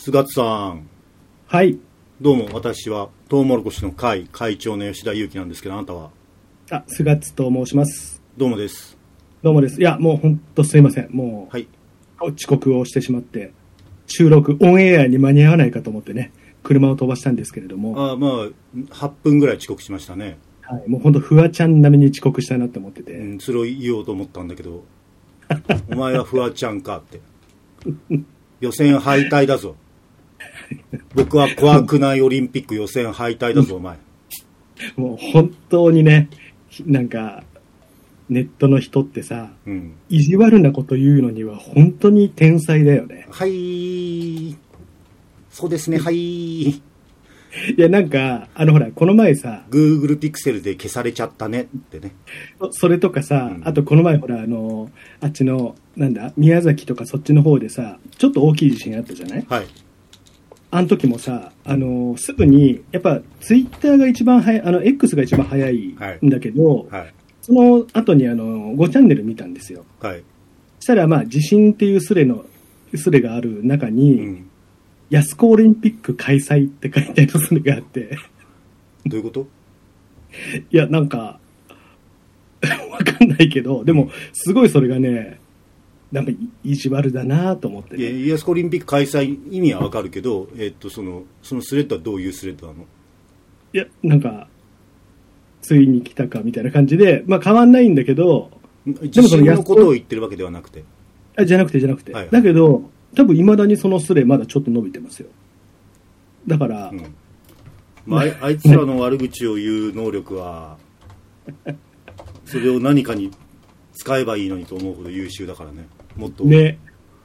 菅津さん。 はい。 どうも、私はトウモロコシの会長の吉田裕樹なんですけど、あなたは？ 菅津と申します。 どうもです。 どうもです。いや、もう本当すいません。もう、 はい。 遅刻をしてしまって、収録、オンエアに間に合わないかと思ってね、車を飛ばしたんですけれども。 まあ、8分ぐらい遅刻しましたね。 はい。もう本当、フワちゃん並みに遅刻したなと思ってて。 それを言おうと思ったんだけど、お前はフワちゃんかって。予選敗退だぞ。僕は怖くないオリンピック予選敗退だぞ、お前。 もう本当にね、なんか、ネットの人ってさ、意地悪なこと言うのには本当に天才だよね。 はい。そうですね、はい。 いや、なんか、ほら、この前さ、 Google Pixel で消されちゃったねってね。 それとかさ、あとこの前ほら、あっちの、なんだ、宮崎とかそっちの方でさ、ちょっと大きい地震あったじゃない？ はい。 あの時もさ、すぐに、やっぱ、ツイッターが一番早い、X が一番早いんだけど、 はい。 その後に5チャンネル見たんですよ。 はい。 したら、まあ、地震っていうスレがある中に、安子オリンピック開催って書いてあるスレがあって。 どういうこと？ いや、なんか、わかんないけど、でも、すごいそれがね、なんか意地悪だなと思って、ね。 イエスコオリンピック開催意味はわかるけど、そのスレッドはどういうスレッドなの？ いや、なんか、ついに来たかみたいな感じで、まあ変わんないんだけど、 地震のことを言ってるわけではなくて。 じゃなくて。 はいはい、 だけど、多分未だにそのスレまだちょっと伸びてますよ。だから、 まあ、あいつらの悪口を言う能力は、それを何かに使えばいいのにと思うほど優秀だからね。もっと。 ね。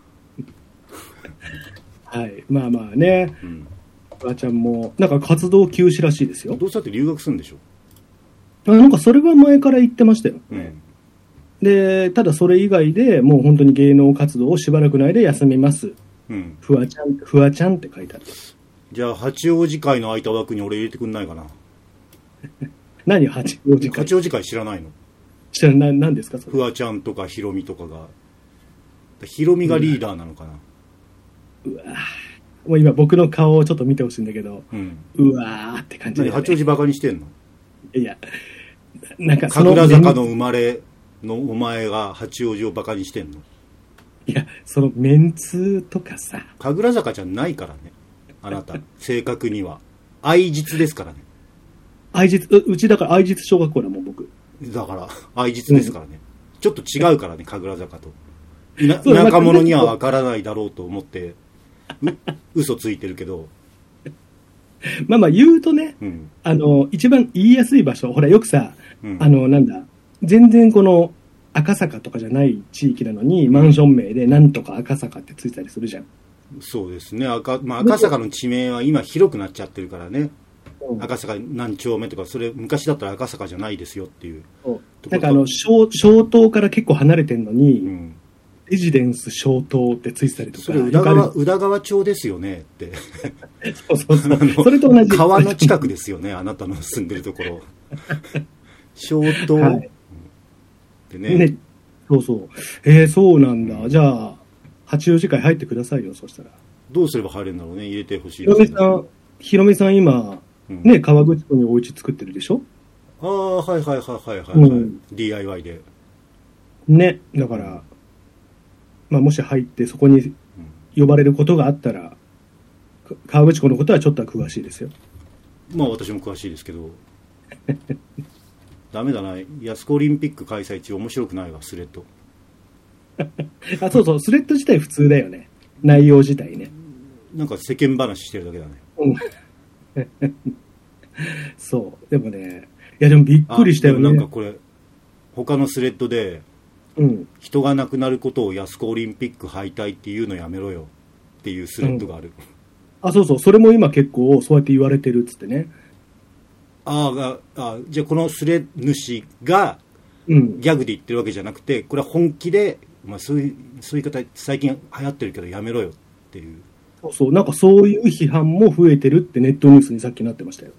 はい。まあまあね。ばあちゃんも、なんか活動休止らしいですよ。 どうしたって留学するんでしょ？ なんかそれは前から言ってましたよ。で、ただそれ以外でもう本当に芸能活動をしばらくの間休みます。フワちゃんって書いてある。 じゃあ八王子会の空いた枠に俺入れてくんないかな？ 何八王子会？ 八王子会知らないの？ 知らない。何ですかそれ？ フワちゃんとかヒロミとかが。ヒロミがリーダーなのかな？ うわもう今僕の顔をちょっと見てほしいんだけど、うわーって感じで、ね。 八王子バカにしてんの？ いや、なんか神楽坂の生まれのお前が八王子をバカにしてんの？ いや、そのメンツとかさ。 神楽坂じゃないからね。あなた、正確には。愛実ですからね。 うちだから愛実小学校だもん、僕。 だから、愛実ですからね。ちょっと違うからね、神楽坂と。田舎者には分からないだろうと思って、嘘ついてるけど。 まあまあ言うとね、一番言いやすい場所、ほらよくさ、なんだ、全然この赤坂とかじゃない地域なのに、マンション名でなんとか赤坂ってついたりするじゃん。 そうですね。赤坂の地名は今広くなっちゃってるからね。赤坂何丁目とか、それ昔だったら赤坂じゃないですよっていう。 なんか小東から結構離れてんのに、レジデンス小東ってついてたりとか。 それ宇田川町ですよねって。 そうそれと同じ。 川の近くですよね、あなたの住んでるところ。小東、ってね。 そうそう。そうなんだ。じゃあ、八王子会入ってくださいよ、そしたら。 どうすれば入れるんだろうね、入れてほしいですね。 ひろみさん今、ね、川口湖にお家作ってるでしょ？ ああ、はい。DIY で。 ね、だから、まあもし入ってそこに呼ばれることがあったら、川口湖のことはちょっとは詳しいですよ。 まあ私も詳しいですけど。ダメだな、安子オリンピック開催中面白くないわ、スレッド。 そうそう、スレッド自体普通だよね。内容自体ね。 なんか世間話してるだけだね。 そう。でもね、いやでもびっくりしたよね。 なんかこれ、他のスレッドで、人が亡くなることを安子オリンピック敗退っていうのやめろよっていうスレッドがある。 そうそう、それも今結構そうやって言われてるっつってね。 じゃあこのスレ主がギャグで言ってるわけじゃなくて、これは本気で、そういう言い方最近流行ってるけどやめろよっていう。 そう、なんかそういう批判も増えてるってネットニュースにさっきなってましたよ。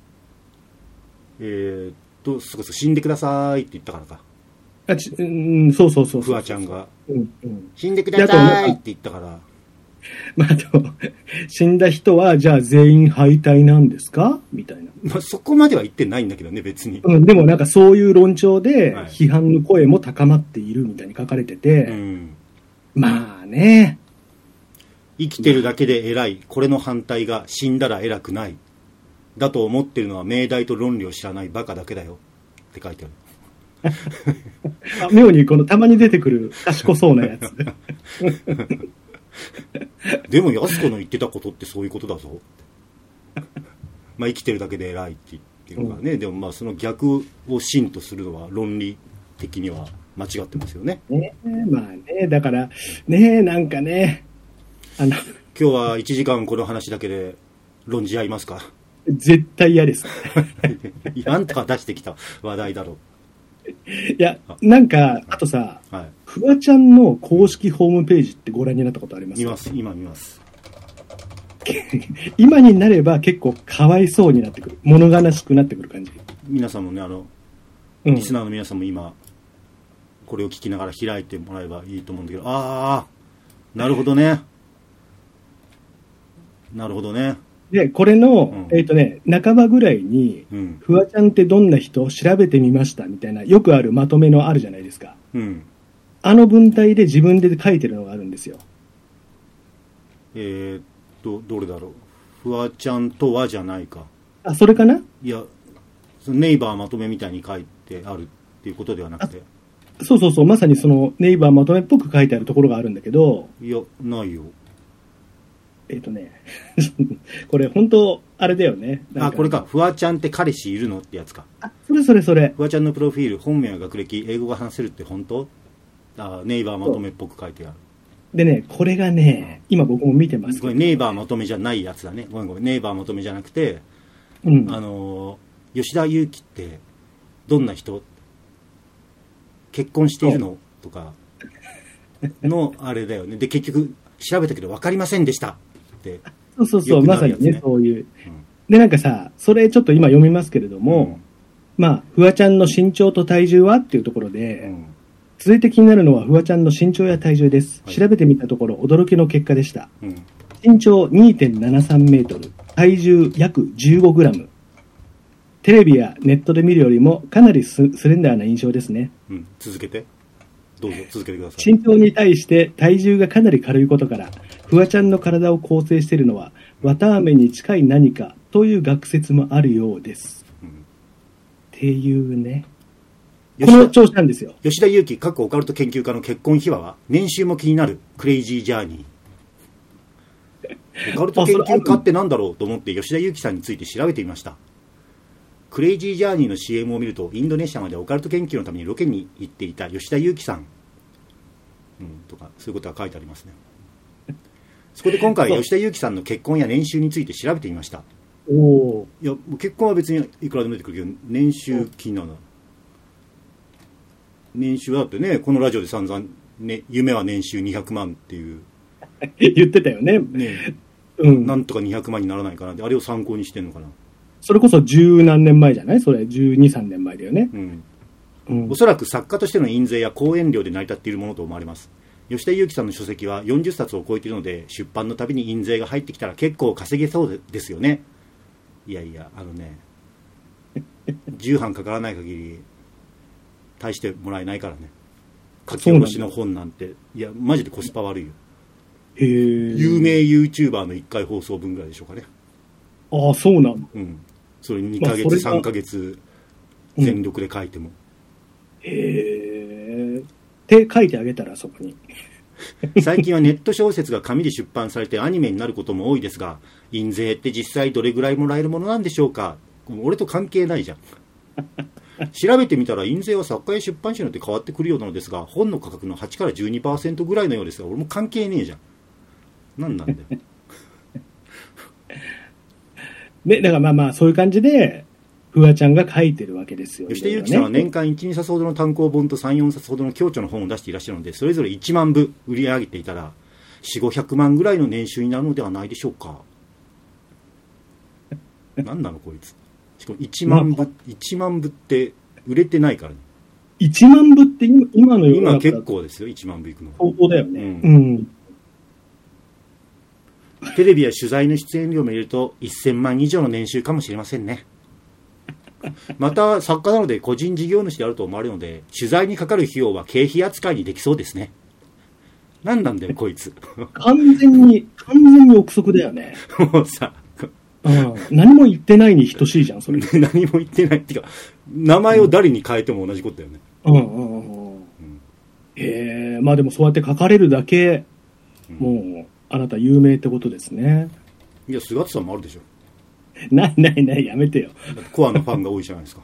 そう死んでくださいって言ったからか。 そう。 フワちゃんが、 うん、 死んでくださいって言ったから。 まあ、あと、死んだ人は、じゃあ全員敗退なんですかみたいな。 まあ、そこまでは言ってないんだけどね、別に。 でもなんかそういう論調で、批判の声も高まっているみたいに書かれてて、まあね。 生きてるだけで偉い。これの反対が死んだら偉くない。だと思ってるのは命題と論理を知らないバカだけだよ。って書いてある。 妙にこのたまに出てくる賢そうなやつ。 でも安子の言ってたことってそういうことだぞ。まあ生きてるだけで偉いって言うのがね、でもまあその逆を真とするのは論理的には間違ってますよね。 まあね、だからね、なんかね、 今日は1時間この話だけで論じ合いますか？ 絶対嫌です。 あんたが出してきた話題だろう。 いや、なんか、あとさ、フワちゃんの公式ホームページってご覧になったことありますか？ 見ます、今見ます。 今になれば結構かわいそうになってくる。物悲しくなってくる感じ。 皆さんもね、リスナーの皆さんも今、これを聞きながら開いてもらえばいいと思うんだけど、ああ、なるほどね。なるほどね。 で、これの、半ばぐらいに、フワちゃんってどんな人調べてみましたみたいな、よくあるまとめのあるじゃないですか。あの文体で自分で書いてるのがあるんですよ。 どれだろう。フワちゃんとはじゃないか。 あ、それかな？ いや、ネイバーまとめみたいに書いてあるっていうことではなくて。 そうそうそう、まさにそのネイバーまとめっぽく書いてあるところがあるんだけど。 いや、ないよ。 これ本当あれだよね。 これか。フワちゃんって彼氏いるのってやつか。 それ。 フワちゃんのプロフィール、本名や学歴、英語が話せるって本当？ネイバーまとめっぽく書いてある。 でね、これがね、今僕も見てますけど。 これネイバーまとめじゃないやつだね。ごめん。ネイバーまとめじゃなくて、吉田裕樹ってどんな人？結婚しているの？とかのあれだよね。で、結局調べたけど分かりませんでした。 そう、まさにね、そういう。で、なんかさ、それちょっと今読みますけれども、まあ、フワちゃんの身長と体重はっていうところで、続いて気になるのはフワちゃんの身長や体重です。調べてみたところ驚きの結果でした。身長 2.73 メートル、体重約15グラム。テレビやネットで見るよりもかなりスレンダーな印象ですね。 続けて。どうぞ続けてください。 身長に対して体重がかなり軽いことから、フワちゃんの体を構成しているのは綿あめに近い何かという学説もあるようです。っていうね。この調子なんですよ。 吉田裕樹、過去オカルト研究家の結婚秘話は、年収も気になるクレイジージャーニー。オカルト研究家ってなんだろうと思って吉田裕樹さんについて調べてみました。クレイジージャーニーの CM を見ると、インドネシアまでオカルト研究のためにロケに行っていた吉田裕樹さん、とかそういうことが書いてありますね。そこで今回吉田裕樹さんの結婚や年収について調べてみました。いや、結婚は別にいくらでも出てくるけど、年収気になるな。年収はだってね、このラジオで散々ね、夢は年収200万っていう言ってたよね。 なんとか200万にならないかなって、あれを参考にしてんのかな。 それこそ十何年前じゃない？それ12、3年前だよね。 おそらく作家としての印税や講演料で成り立っているものと思われます。吉田裕樹さんの書籍は40冊を超えているので、出版のたびに印税が入ってきたら結構稼げそうですよね。いやいや、重版かからない限り大してもらえないからね。書き下ろしの本なんて、いやマジでコスパ悪いよ。有名 YouTuber の1回放送分ぐらいでしょうかね。 ああ、そうなの。 それ2ヶ月、3ヶ月全力で書いても。 って書いてあげたら、そこに。 最近はネット小説が紙で出版されてアニメになることも多いですが、印税って実際どれぐらいもらえるものなんでしょうか。俺と関係ないじゃん。調べてみたら印税は作家や出版社によって変わってくるようなのですが、本の価格の8から 12% ぐらいのようですが、俺も関係ねえじゃん。なんだよ。 ね、だからまあそういう感じでフワちゃんが書いてるわけですよ。 吉田裕樹さんは年間 1,2 冊ほどの単行本と 3,4 冊ほどの共著の本を出していらっしゃるので、それぞれ1万部売り上げていたら 4,500 万ぐらいの年収になるのではないでしょうか。何なのこいつ。しかも1万部、1万部って売れてないからね。 1万部って今のような。 今結構ですよ、1万部いくの。 相当だよね。 テレビや取材の出演料も入れると1000万以上の年収かもしれませんね。また作家なので個人事業主であると思われるので、取材にかかる費用は経費扱いにできそうですね。何なんだよこいつ。 完全に憶測だよね。 もうさ、 何も言ってないに等しいじゃんそれ。 何も言ってないっていうか、名前を誰に変えても同じことだよね。 まあでもそうやって書かれるだけ、もうあなた有名ってことですね。 いや、菅田さんもあるでしょ。 ないやめてよ。 だってコアのファンが多いじゃないですか。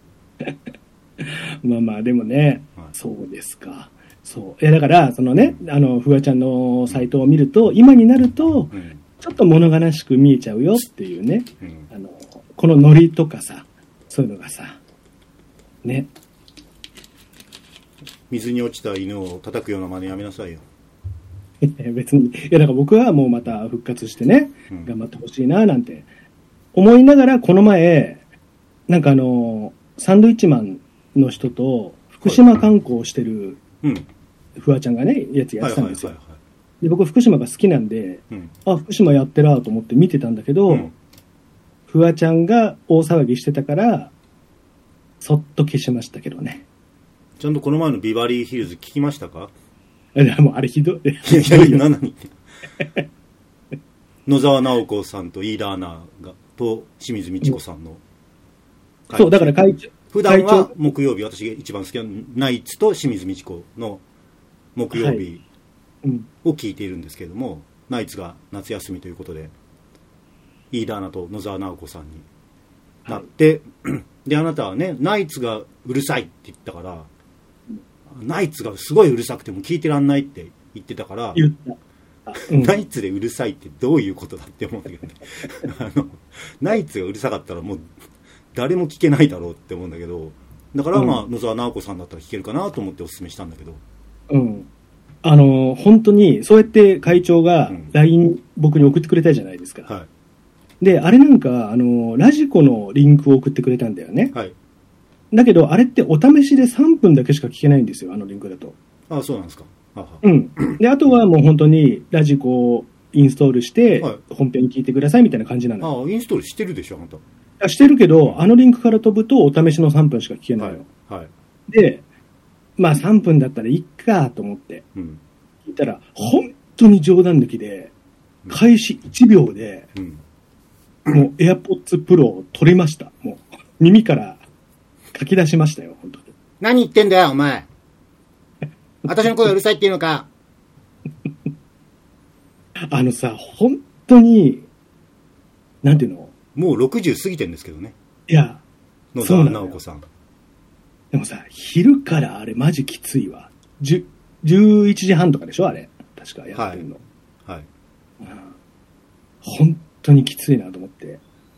まあまあでもね、はい、そうですか。そう。だからそのね、フワちゃんのサイトを見ると、今になると、ちょっと物悲しく見えちゃうよっていうね、このノリとかさ、そういうのがさ、ね。 水に落ちた犬を叩くような真似やめなさいよ。 別に。だから僕はもうまた復活してね、頑張ってほしいななんて思いながら、この前、なんかサンドイッチマンの人と福島観光してるフワちゃんがね、やつやってたんですよ。で僕福島が好きなんで、福島やってらと思って見てたんだけど、フワちゃんが大騒ぎしてたから、そっと消しましたけどね。 ちゃんとこの前のビバリーヒルズ聞きましたか？ もうあれひどい。 いや何野沢直子さんと飯田アナと清水美智子さんの会長。そうだから会長。 普段は木曜日、私が一番好きなナイツと清水美智子の木曜日を聞いているんですけれども、ナイツが夏休みということで飯田アナと野沢直子さんになって、であなたはね、ナイツがうるさいって言ったから、ナイツがすごいうるさくても聞いてらんないって言ってたから、ナイツでうるさいってどういうことだって思うんだけどねナイツがうるさかったらもう誰も聞けないだろうって思うんだけど、だからまあ、野沢直子さんだったら聞けるかなと思ってお勧めしたんだけど、 本当にそうやって会長が LINE 僕に送ってくれたじゃないですか、はい、であれなんかラジコのリンクを送ってくれたんだよね、はい、だけどあれってお試しで3分だけしか聞けないんですよ、あのリンクだと。 ああ、そうなんですか。 であとはもう本当にラジコをインストールして本編聞いてくださいみたいな感じなの。 インストールしてるでしょあなた。 してるけど、あのリンクから飛ぶとお試しの3分しか聞けないの、はいはい、でまあ3分だったらいっかと思って聞いたら、本当に冗談抜きで開始1秒で、もう AirPods Pro を取りました。もう耳から書き出しましたよ、本当に。 何言ってんだよお前私の声うるさいっていうのかさ、本当になんていうの、 もう60過ぎてんですけどね。 いや、 野沢直子さん。 でもさ、昼からあれマジきついわ。11時半とかでしょあれ。確かやってるの。はい。本当にきついなと思って。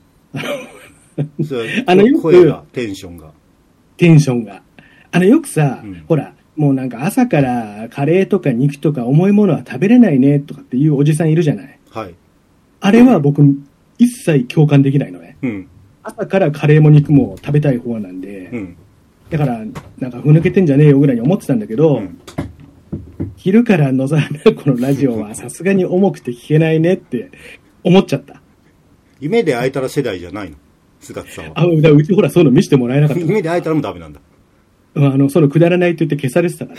よく声が、テンションが。 よくさ、ほら、もうなんか朝からカレーとか肉とか重いものは食べれないねとかっていうおじさんいるじゃない。はい。あれは僕、一切共感できないのね、朝からカレーも肉も食べたい方なんで、だからなんかふぬけてんじゃねえよぐらいに思ってたんだけど、昼から野沢直子のラジオはさすがに重くて聞けないねって思っちゃった。 夢で会えたら世代じゃないの菅田さんは。 うちほらそういうの見せてもらえなかった夢で会えたらもダメなんだ。 そのくだらないと言って消されてたから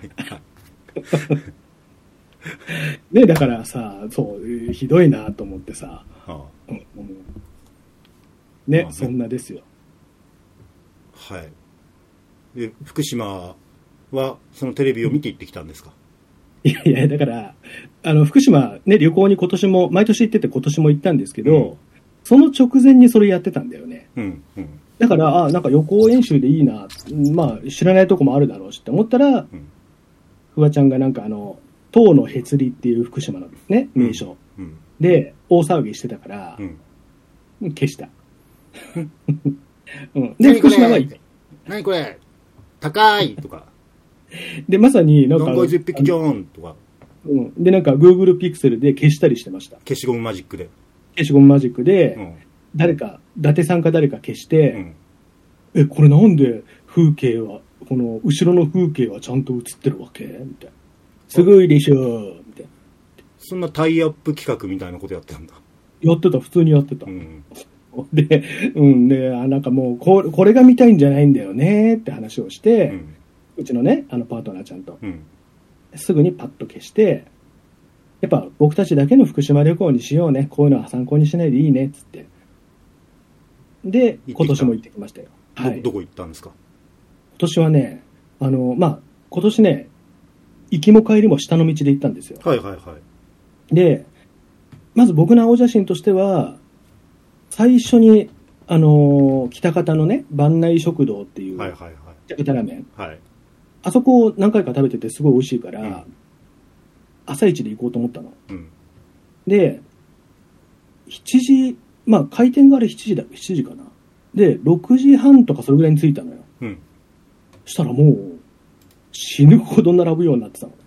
ね、だからさ、そうひどいなと思ってさ、ね、そんなですよ。 はい。で福島はそのテレビを見て行ってきたんですか？ いやだから福島ね、旅行に今年も毎年行ってて今年も行ったんですけど、その直前にそれやってたんだよね。だからなんか予行演習でいいな、まあ知らないとこもあるだろうしって思ったら、フワちゃんがなんか塔のへつりっていう福島のね名所、で大騒ぎしてたから、消した。で福島は何これ高いとかでまさになんかどんこい絶壁ジョーンとか、 でなんか Google Pixel で消したりしてました。 消しゴムマジックで、誰か伊達さんか誰か消して、これなんで風景はこの後ろの風景はちゃんと映ってるわけみたいな、すごいでしょみたいな。 そんなタイアップ企画みたいなことやってたんだ。 やってた、普通にやってた。 うん、 で、で、なんかもうこれが見たいんじゃないんだよねって話をして、うちのね、パートナーちゃんと、すぐにパッと消して、やっぱ僕たちだけの福島旅行にしようね。こういうのは参考にしないでいいねっつって。で、今年も行ってきましたよ。 はい。どこ行ったんですか？ 今年はね、今年ね、行きも帰りも下の道で行ったんですよ。 はいはいはい。 で、まず僕の青写真としては、最初に、北方のね、万内食堂っていう、北方ラーメン。はい。あそこを何回か食べててすごい美味しいから、朝一で行こうと思ったの。で、7時、開店があれ7時かな。で、6時半とかそれぐらいに着いたのよ。そしたらもう、死ぬほど並ぶようになってたの。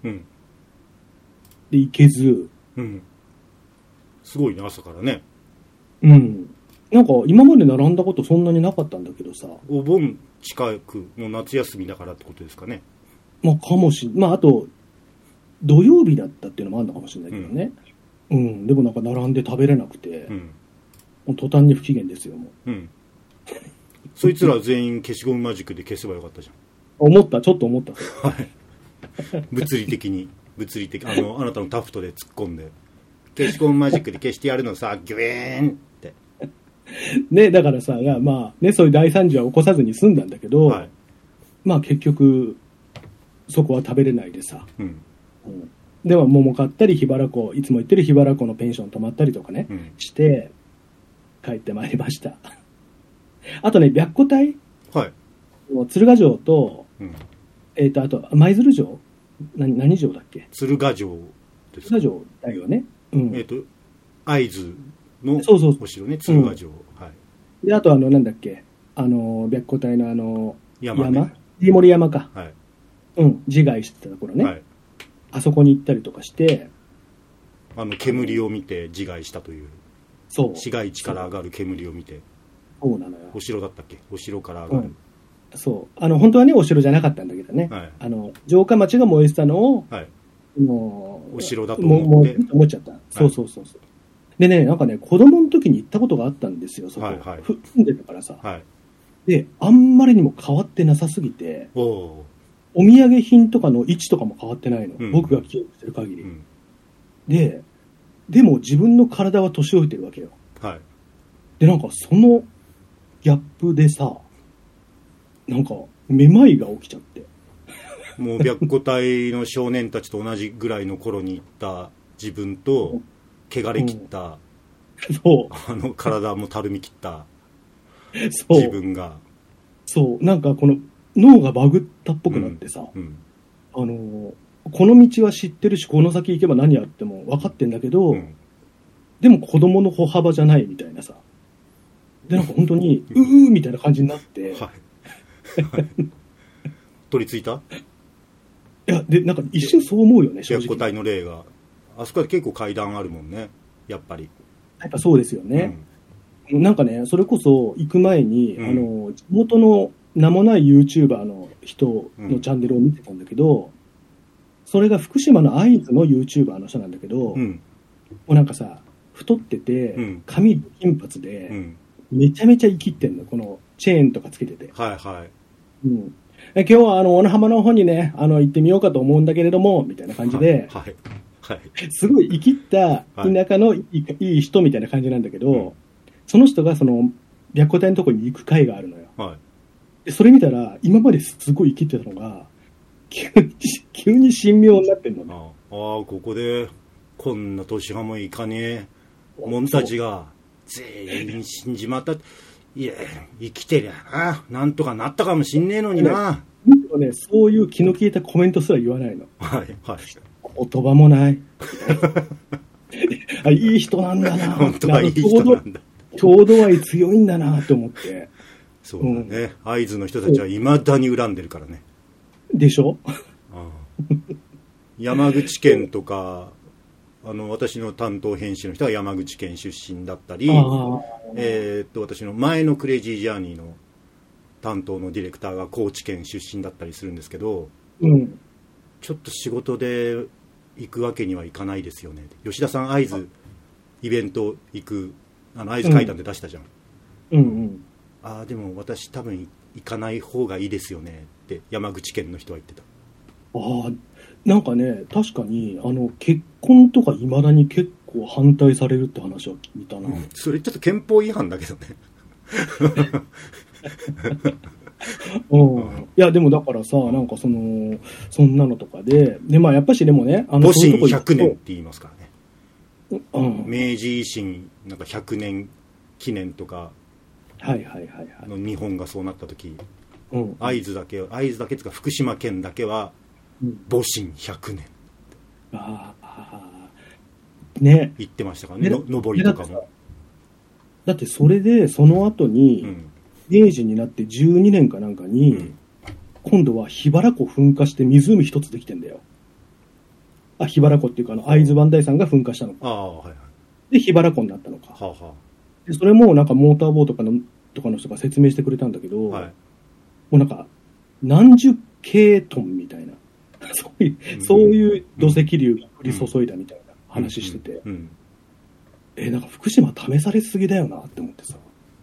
で、行けず。 すごいね、朝からね。 なんか、今まで並んだことそんなになかったんだけどさ。 お盆近くの夏休みだからってことですかね。 かもしん、あと、土曜日だったっていうのもあるのかもしれないけどね。でもなんか並んで食べれなくて、もう途端に不機嫌ですよ、もう。 そいつら全員消しゴムマジックで消せばよかったじゃん。 ちょっと思った。 はい。物理的、あなたのタフトで突っ込んで、消しゴムマジックで消してやるのさ、ギュエーンって。 ね、だからさ、そういう大惨事は起こさずに済んだんだけど、結局、そこは食べれないでさ。では桃買ったり、桧原湖、いつも行ってる桧原湖のペンション泊まったりとかね、して、帰ってまいりました。あとね、白虎隊、鶴ヶ城と、あと、舞鶴城何城だっけ？ 鶴ヶ城ですか？ 鶴ヶ城だよね。 会津のお城ね、鶴ヶ城。 で、あとなんだっけ、白虎隊の山、 飯盛山か。自害してたところね。あそこに行ったりとかして、 煙を見て自害したという。 そう。 市街地から上がる煙を見て。 そうなのよ。 お城だったっけ？お城から上がる。 そう。本当はね、お城じゃなかったんだけどね。城下町が燃えてたのを、 お城だと思って。 思っちゃった。そう。でね、なんかね、子供の時に行ったことがあったんですよ、そこ。住んでたからさ。で、あんまりにも変わってなさすぎて、お土産品とかの位置とかも変わってないの。僕が記憶してる限り。でも自分の体は年老いてるわけよ。で、なんかそのギャップでさ、なんかめまいが起きちゃって。 もう白虎隊の少年たちと同じぐらいの頃に行った自分と、汚れ切った、体もたるみ切った自分が。 そう、なんかこの脳がバグったっぽくなってさ、この道は知ってるし、この先行けば何やっても分かってんだけど、でも子供の歩幅じゃないみたいなさ。で、なんか本当に、みたいな感じになって。 取り付いた？ いや、で、なんか一瞬そう思うよね、 正直。白虎隊の例が。あそこは結構階段あるもんね、やっぱり。 やっぱそうですよね。なんかね、それこそ行く前に、地元の名もない YouTuber の人のチャンネルを見てたんだけど、それが福島の会津の YouTuber の人なんだけど、もうなんかさ、太ってて、髪金髪で、めちゃめちゃ生きってんの、このチェーンとかつけてて。今日は小野浜の方にね、行ってみようかと思うんだけれども、みたいな感じで、すごい生きった田舎のいい人みたいな感じなんだけど、その人がその白虎隊のところに行く会があるのよ。でそれ見たら、今まですごい生きってたのが、急に神妙になってんのね。 ここでこんな年派もいかねえもんたちが全員死んじまった。いや、生きてりゃな、なんとかなったかもしんねえのにな。 ね、そういう気の利いたコメントすら言わないの。言葉もない。いい人なんだな。 本当はいい人なんだ。 郷土愛強いんだなと思って。 そうだね。会津の人たちはいまだに恨んでるからね。 でしょ？ 山口県とか、私の担当編集の人は山口県出身だったり、私の前のクレイジージャーニーの担当のディレクターが高知県出身だったりするんですけど、ちょっと仕事で行くわけにはいかないですよね。吉田さん会津イベント行く会津会談で出したじゃん、 うんうん、 ああでも私多分行かない方がいいですよねって山口県の人は言ってた。 ああ、なんかね、確かに結婚とかいまだに結構反対されるって話は聞いたな、うん、 それちょっと憲法違反だけどねうん、いやでもだからさ、なんかそんなのとかで、まあやっぱしでもね、 戊辰100年って言いますからね、 うん、 明治維新なんか100年記念とかの日本がそうなった時、うん、会津だけっていうか福島県だけは戊辰100年、 ああね、 言ってましたからね、上りとかも。 だってそれでその後に、明治になって12年かなんかに、今度は桧原湖噴火して湖一つできてんだよ。あ、桧原湖っていうか会津磐梯山が噴火したのか。 はいはい、 で桧原湖になったのか。 はあはあ、 でそれもなんかモーターボートとかの人が説明してくれたんだけど、はい、もうなんか何十京トンみたいなそういう土石流が降り注いだみたいな話してて、なんか福島試されすぎだよなって思ってさ、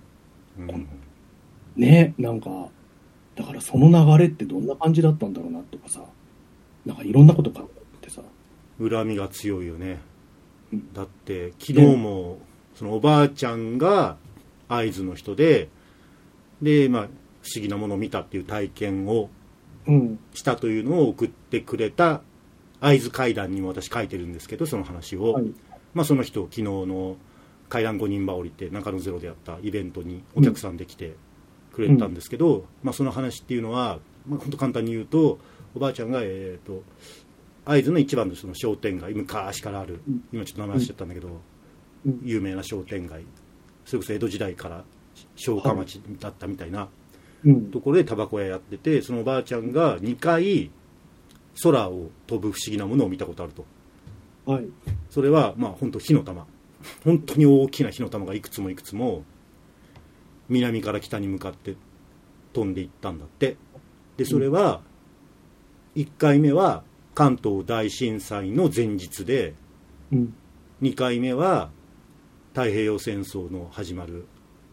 ね、なんかだからその流れってどんな感じだったんだろうなとかさ、なんかいろんなこと考えてさ、 恨みが強いよね、だって昨日もそのおばあちゃんが会津の人で、まあ不思議なものを見たっていう体験をしたというのを送ってくれた会津会談にも私書いてるんですけど、その話を、はい、まあ、その人昨日の階段5人羽降りて中野ゼロでやったイベントにお客さんで来てくれたんですけど、まあ、その話っていうのは、まあ、本当簡単に言うと、おばあちゃんが、会津の一番のその商店街、昔からある、今ちょっと名前忘れちゃったんだけど、有名な商店街、それこそ江戸時代から商家町だったみたいなところでタバコ屋やってて、そのおばあちゃんが2回空を飛ぶ不思議なものを見たことあると、はい、それはまあ本当火の玉、本当に大きな火の玉がいくつもいくつも南から北に向かって飛んでいったんだって。でそれは1回目は関東大震災の前日で、2回目は太平洋戦争の始まる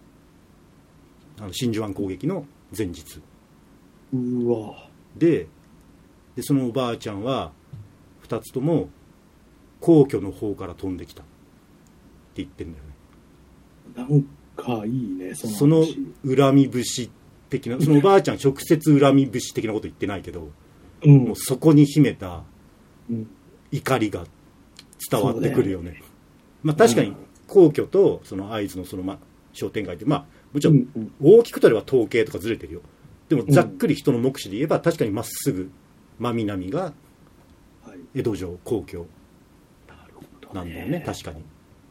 真珠湾攻撃の前日。 うわ。 でそのおばあちゃんは2つとも皇居の方から飛んできたって言ってんだよね。 なんかいいね、 その恨み節的な、そのおばあちゃん直接恨み節的なこと言ってないけど、もうそこに秘めた怒りが伝わってくるよね。まあ、確かに皇居とその会津のその商店街って、まあもちろん大きくとれば統計とかずれてるよ。でもざっくり人の目視で言えば確かにまっすぐ真南が江戸城皇居なんだよね、確かに。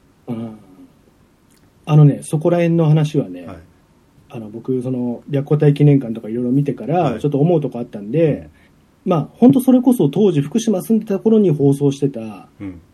そこら辺の話はね、僕その白虎隊記念館とかいろいろ見てからちょっと思うとこあったんで、まあ本当それこそ当時福島住んでた頃に放送してた、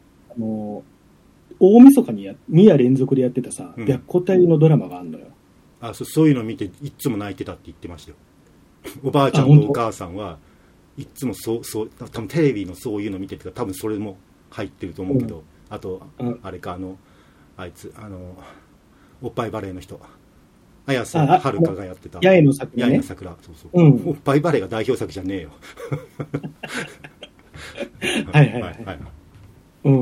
大晦日に2夜連続でやってたさ、白虎隊のドラマがあるのよ。 そういうの見ていつも泣いてたって言ってましたよ。おばあちゃんとお母さんはいつもそう多分テレビのそういうの見てて、多分それも入ってると思うけど、あとあれかあいつおっぱいバレーの人、綾瀬はるかがやってた八重の桜ね。 八重の桜、そうそう、おっぱいバレーが代表作じゃねえよ。 はいはいはい。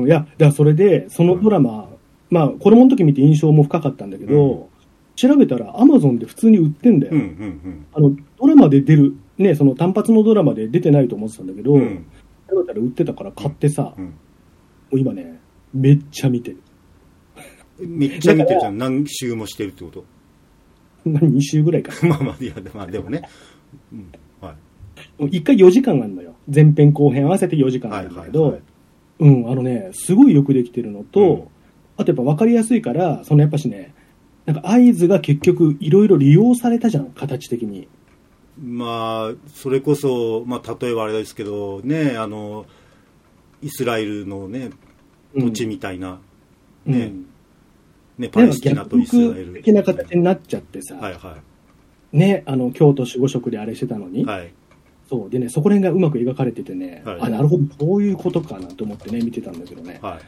いやだからそれでそのドラマ、まあ子供の時見て印象も深かったんだけど、調べたらアマゾンで普通に売ってんだよ。ドラマで出るね、その単発のドラマで出てないと思ってたんだけど、調べたら売ってたから買ってさ、もう今ねめっちゃ見てる。 めっちゃ見てるじゃん。何週もしてるってこと？ 2週ぐらいかな。 まあでもね、 はい、1回4時間あるのよ。前編後編合わせて4時間あるんだけど、すごいよくできてるのと、あとやっぱ分かりやすいから、やっぱしね、なんか会津が結局いろいろ利用されたじゃん、形的に。 まあそれこそ、まあ、例えばあれですけどね、イスラエルのね土地みたいな、パレスチナとイスラエル的な形になっちゃってさ、京都守護職であれしてたのに、 そう。でね、そこら辺がうまく描かれててね、 はい、 あ、なるほど、こういうことかなと思ってね、見てたんだけどね。 はい。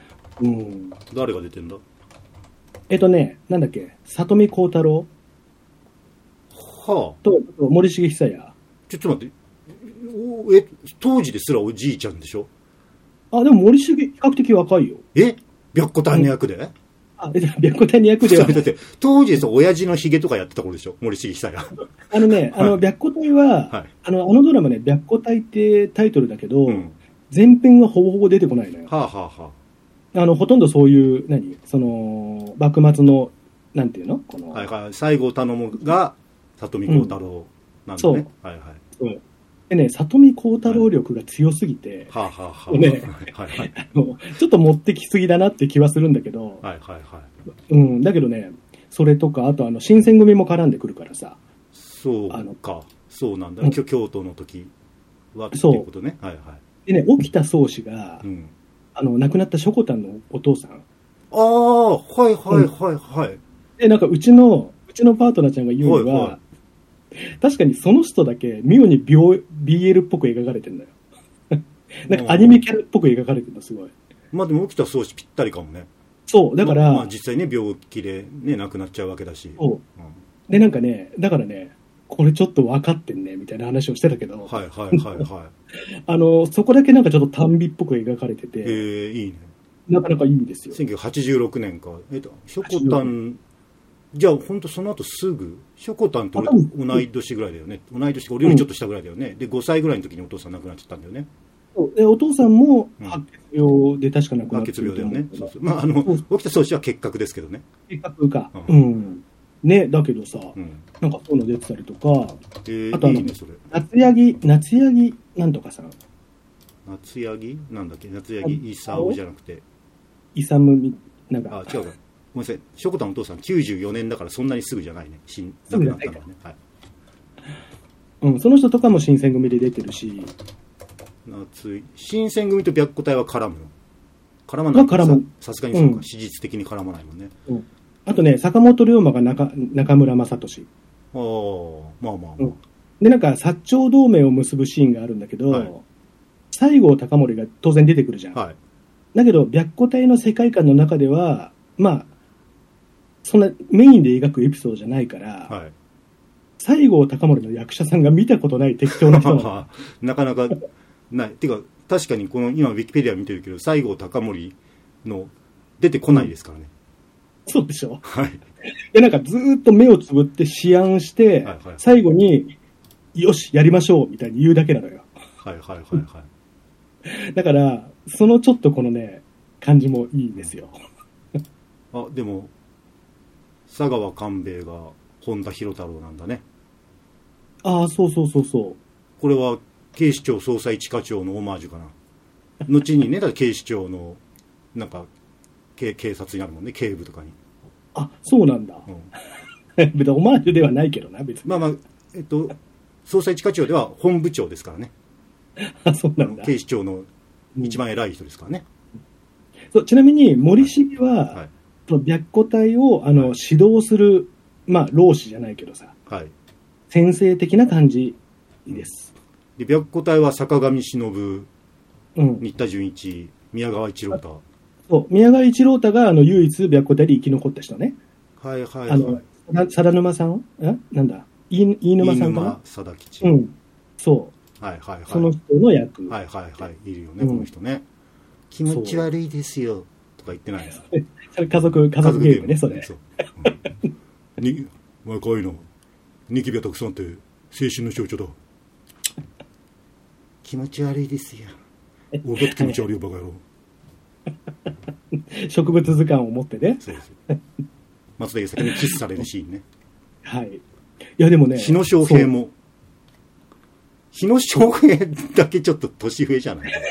うん。 誰が出てんだ？ なんだっけ、里見光太郎はあ。 と森重久彌。 ちょっと待って。当時ですらおじいちゃんでしょ？ あ、でも森重、比較的若いよ。 白虎隊の役で？ あ、白虎隊の役では。 だって、当時です親父のヒゲとかやってた頃でしょ？森重久彌。 白虎隊は、 はい、 あのドラマね、白虎隊ってタイトルだけど、 うん、 前編はほぼほぼ出てこないのよ。 はあはあはあ。 ほとんどそういう、幕末の、なんていうのはいはい。西郷頼母が、里見光太郎なんだね。 そう。 はいはい。 そう。でね、里見光太郎力が強すぎて、 はあはあはあ。 ね、 はいはい。 ちょっと持ってきすぎだなって気はするんだけど、 はいはいはい。 うん、だけどね、それとか、あと新選組も絡んでくるからさ。 そうか。そうなんだ。京都の時はっていうことね。はいはい。 でね、沖田総司が、亡くなったしょこたんのお父さん。 ああ、はいはいはいはい。 で、なんかうちのパートナーちゃんが言うには、はいはい、確かにその人だけ妙にBL っぽく描かれてるんだよ。なんかアニメキャラっぽく描かれてるの、すごい。 まあでも沖田総司ぴったりかもね。 そう、だから。 まあ実際ね、病気でね、亡くなっちゃうわけだし。 そう。で、なんかね、だからね、これちょっと分かってんね、みたいな話をしてたけど。 はいはいはいはい。 そこだけなんかちょっと短美っぽく描かれてて。 いいね。 なかなかいいんですよ。 1986年か。しょこたん、じゃあ本当その後すぐ、しょこたんと同い年ぐらいだよね。同い年、俺よりちょっと下ぐらいだよね。で、5歳ぐらいの時にお父さん亡くなっちゃったんだよね。 で、お父さんも白血病で確か亡くなって白血病だよね。そうそう。まあ沖田総司は結核ですけどね。 結核か。ね、だけどさ、なんかそういうの出てたりとか、あといいね、それ。 夏柳なんとかさん。 夏柳なんだっけ、夏柳勲じゃなくて。 勇なんか。 あ、違うか。ごめんなさい。しょこたんお父さん94年だからそんなにすぐじゃないね。亡くなったのはね。はい。 うん、その人とかも新選組で出てるし。 新選組と白虎隊は絡むの？絡まないの？さすがにそうか、史実的に絡まないもんね。 あとね、坂本龍馬が中村雅俊。 ああ、まあまあ。 で、なんか、薩長同盟を結ぶシーンがあるんだけど、西郷隆盛が当然出てくるじゃん。だけど、白虎隊の世界観の中では、まあ、そんなメインで描くエピソードじゃないから、西郷隆盛の役者さんが見たことない適当な人なかなかない。てか、確かにこの今ウィキペディア見てるけど、西郷隆盛の出てこないですからね。 そうでしょ？ はい。 で、なんかずーっと目をつぶって思案して、最後に、よし、やりましょうみたいに言うだけなのよ。 はいはいはいはい。 だから、そのちょっとこのね、感じもいいんですよ。 あ、でも、佐川官兵衛が本田博太郎なんだね。 ああ、そうそうそうそう。 これは警視庁捜査一課長のオマージュかな。後にね、だ警視庁の、なんか、警察になるもんね、警部とかに。 あ、そうなんだ。別にオマージュではないけどな、別に。 まあまあ、捜査一課長では本部長ですからね。 あ、そうなんだ。 警視庁の一番偉い人ですからね。 そう、ちなみに森重は、白虎隊を指導する、まあ、老師じゃないけどさ、先生的な感じです。 で、白虎隊は坂上忍、新田純一、宮川一郎太。 そう、宮川一郎太が唯一白虎隊で生き残った人ね。 はいはいはい。 貞沼さんなんだ飯沼さんかな。 飯沼貞吉。 そう。 はいはいはい。 その人の役。 はいはいはい。いるよね、この人ね。気持ち悪いですよ。とか言ってないです。 それ家族ゲームね、それ。そう。 若いの。ニキビがたくさんあって、青春の象徴だ。気持ち悪いですよ。俺だって気持ち悪いよ、バカ野郎。 植物図鑑を持ってね。 そうです。松田優作にキスされるシーンね。 はい。いやでもね。 日野翔平も。日野翔平だけちょっと年上じゃない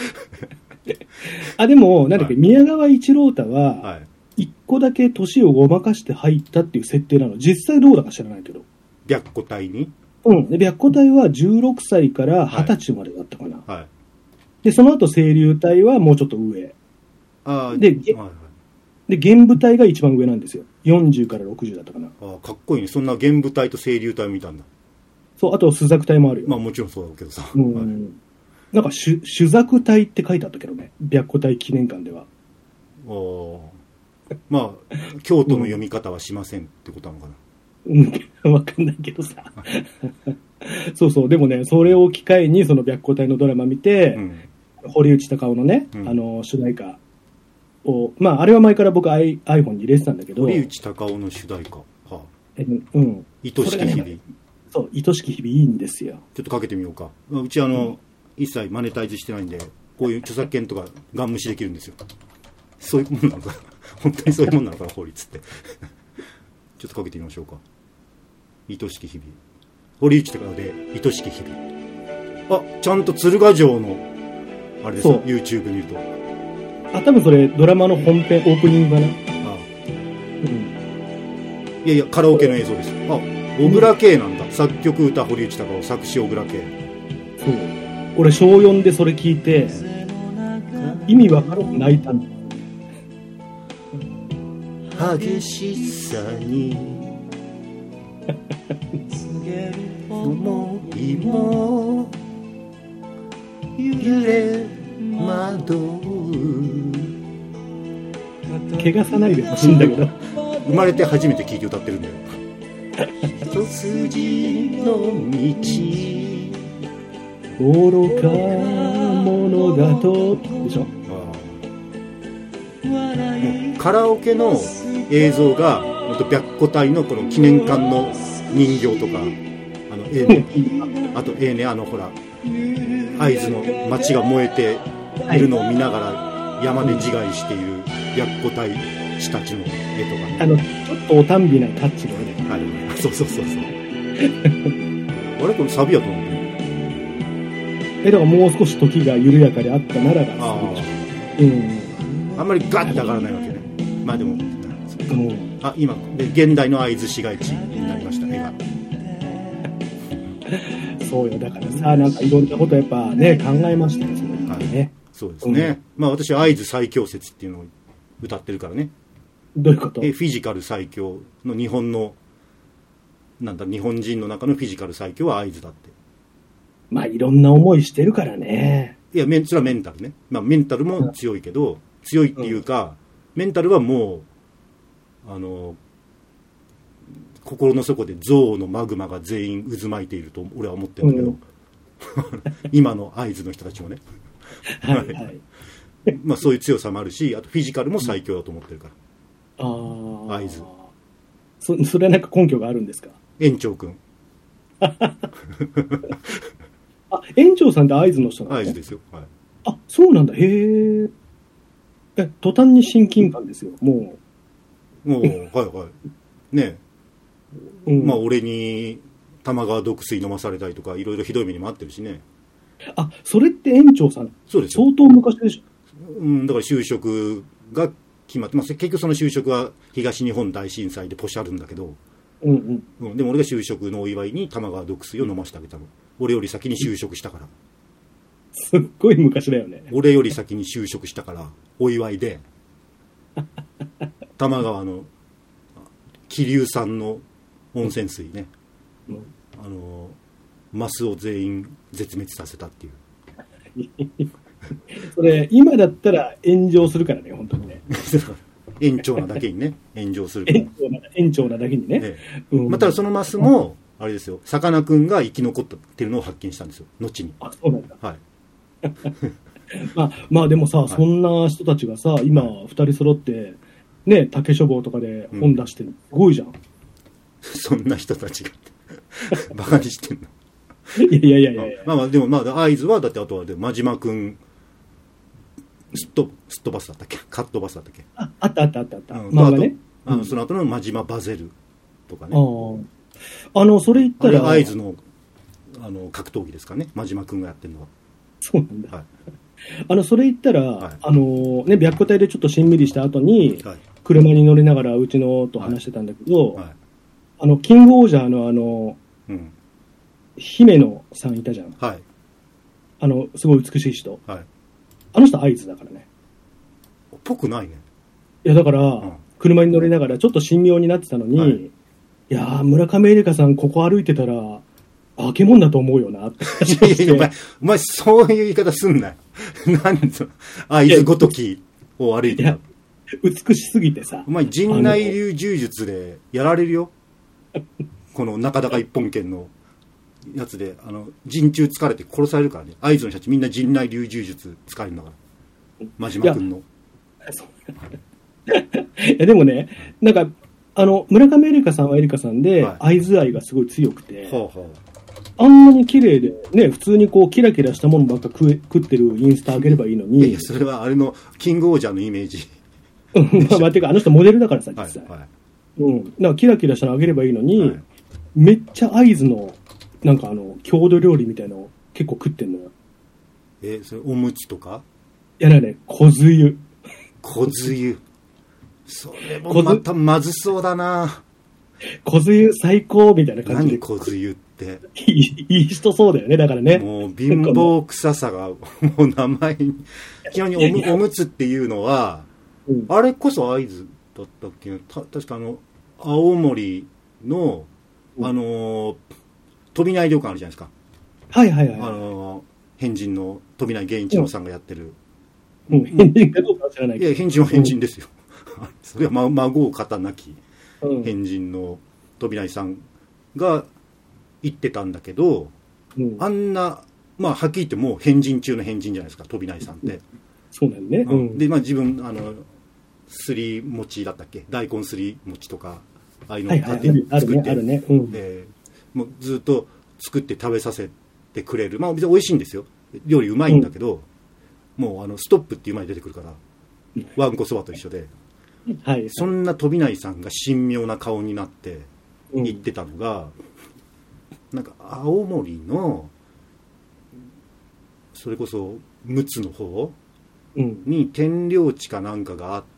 あ、でも、なんだっけ、宮川一郎太は、一個だけ年をごまかして入ったっていう設定なの。実際どうだか知らないけど。 白虎隊に？ で、白虎隊は16歳から20歳までだったかな。で、その後、清流隊はもうちょっと上。で、玄武隊が一番上なんですよ。40から60だったかな。 かっこいいね。そんな玄武隊と清流隊を見たんだ。 そう、あと、朱雀隊もあるよ。 まあもちろんそうだけどさ。 うん。はい、なんか、朱雀隊って書いてあったけどね。白虎隊記念館では。 まあ、京都の読み方はしませんってことなのかな。 うん、わかんないけどさ。そうそう、でもね、それを機会に、その白虎隊のドラマ見て、堀内孝雄のね、主題歌を、まあ、あれは前から僕iPhone に入れてたんだけど。 堀内孝雄の主題歌。はあ、 うん。 愛しき日々。 そう、愛しき日々いいんですよ。 ちょっとかけてみようか。うち一切マネタイズしてないんで、こういう著作権とかガン無視できるんですよ。そういうもんなのか。本当にそういうもんなのかな、法律って。ちょっとかけてみましょうか。愛しき日々。堀内孝雄で愛しき日々。あ、ちゃんと鶴ヶ城のあれですよ、YouTube 見ると。 あ、多分それドラマの本編オープニングかな。ああ、 うん。いやいや、カラオケの映像です。あ、小倉圭なんだ。作曲歌堀内孝雄、作詞小倉圭。 そう。俺小4でそれ聞いて意味わからず泣いたんだ。 激しさに思いも揺れ惑う。 怪我さないでほしいんだけど。 生まれて初めて聴いて歌ってるんだよ。一筋の道愚か者だとでしょ。カラオケの映像が白虎隊のこの記念館の人形とかあとほら会津の町が燃えているのを見ながら山で自害している白虎隊士たちの絵とかね、 ちょっとおたんびなタッチのね、 はい、そうあれこれサビやと思う。 だからもう少し時が緩やかであったならば、 あんまりガッて上がらないわけね。まあでも、あ、今で現代の会津市街地になりました絵が。 そうよ、だからさ、なんかいろんなことやっぱね考えましたよ、そのね、はい。 そうですね。まあ私は会津最強説っていうのを歌ってるからね。 どういうこと？ フィジカル最強の日本の日本人の中のフィジカル最強は会津だって。 まあいろんな思いしてるからね。 いや、それはメンタルね。まあメンタルも強いけど、強いっていうか、メンタルはもう心の底で憎悪のマグマが全員渦巻いていると俺は思ってるんだけど、今の会津の人たちもね。はいはい。まあそういう強さもあるし、あとフィジカルも最強だと思ってるから。会津。 それはなんか根拠があるんですか？ 園長くん。 あ、園長さんって会津の人なの？ 会津ですよ。はい。 あ、そうなんだ。へえ。途端に親近感ですよ。もうはいはい。ねえ。まあ俺に玉川毒水飲まされたりとかいろいろひどい目にもあってるしね。 あ、それって園長さん。 そうですよ。相当昔でしょ。 だから就職が決まって、まあ、結局その就職は東日本大震災でポシャるんだけど、でも俺が就職のお祝いに玉川毒水を飲ませてあげたの。俺より先に就職したから。 すっごい昔だよね。 俺より先に就職したからお祝いで玉川の桐生産の温泉水ね、マスを全員絶滅させたっていうそれ今だったら炎上するからね、本当にね。 延長なだけにね、炎上するから延長なだけにね、 またそのマスもあれですよ、さかなクンが生き残ってるのを発見したんですよ、後に。 あ、そうなんだ。 はいまあでもさ、そんな人たちがさ、今2人揃ってね、竹書房とかで本出してる、すごいじゃん。 そんな人たちがバカにしてんの。 いやまあでも会津はだって、あとは真島くんすっ飛ばすだったっけ、カットバスだったっけ。 あった、まあね、 その後の真島バゼルとかね。 それ言ったら会津の格闘技ですかね、真島くんがやってるのは。 そうなんだ。はい、それ言ったら、ね、白虎隊でちょっとしんみりした後に、車に乗りながらうちのと話してたんだけど、キングオージャーの姫野さんいたじゃん。 はい。 すごい美しい人。 はい。 あの人会津だからね。 ぽくないね。 いやだから、車に乗りながらちょっと神妙になってたのに、いやー、村上エリカさんここ歩いてたら化け物だと思うよなって。 いやお前そういう言い方すんなよ。なんで会津ごときを歩いてた。 美しすぎてさ。 お前陣内流柔術でやられるよ。この中高一本剣のやつで、陣中疲れて殺されるからね。会津の人たちみんな陣内流柔術疲れるんだから。真島君の。 いやでもね、なんか、村上エリカさんはエリカさんで、会津愛がすごい強くて、あんなに綺麗で、ね、普通にこう、キラキラしたものばっか食ってるインスタあげればいいのに。 いや、それはあれの、キングオージャーのイメージ。 まあ、てか、あの人モデルだからさ、実際。うん。だからキラキラしたのあげればいいのに、めっちゃ会津の、なんか郷土料理みたいなの結構食ってんのよ。 それ、おむつとか？ いやね、小津湯。 小津湯。それもまたまずそうだな。 小津湯最高みたいな感じで。 何小津湯って。 いい人そうだよね、だからね。 もう貧乏臭さが、もう名前に。ちなみにおむつっていうのは、あれこそ会津だったっけ？確か青森の、飛内旅館あるじゃないですか。 はいはいはい。 変人の飛内源一郎さんがやってる。 変人かどうかは知らないけど。 いや、変人は変人ですよ。それは孫を方なき変人の飛内さんが言ってたんだけど、あんな、まあ、はっきり言ってもう変人中の変人じゃないですか、飛内さんって。 そうなんね。 で、まあ自分、すり餅だったっけ？大根すり餅とか、ああいうのを買って作って、もうずっと作って食べさせてくれる。まあ別に美味しいんですよ。料理うまいんだけど、もうストップっていう前に出てくるから、わんこそばと一緒で、そんな飛内さんが神妙な顔になって言ってたのが、なんか青森の、それこそ陸奥の方に天領地かなんかがあって、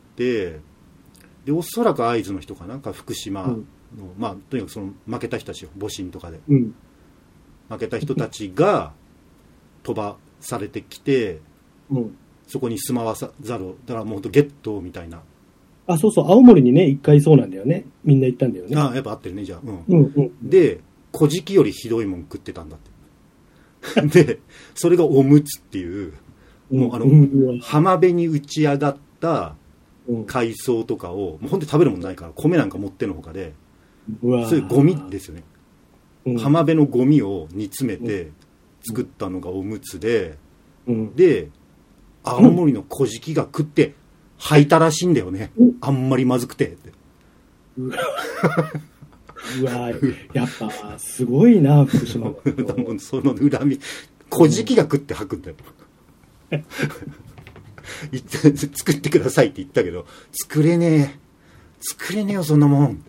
でおそらく会津の人かなんか福島の、まあとにかくその負けた人たちよ、戊辰とかで、負けた人たちが飛ばされてきて、そこに住まわざる、だからもうゲットみたいな。 あ、そうそう、青森にね、一回そうなんだよね。みんな行ったんだよね。 ああ、やっぱ合ってるね、じゃあ。で、古事記よりひどいもん食ってたんだって。で、それがおむつっていう、もう浜辺に打ち上がった海藻とかを、もう本当に食べるもんないから、米なんか持ってのほかで、そういうゴミですよね。浜辺のゴミを煮詰めて作ったのがおむつで、で、青森の古事記が食って吐いたらしいんだよね。あんまりまずくてって。 うわやっぱすごいな、福島の。 その恨み、古事記が食って吐くんだよ。作ってくださいって言ったけど、作れねえよそんなもん。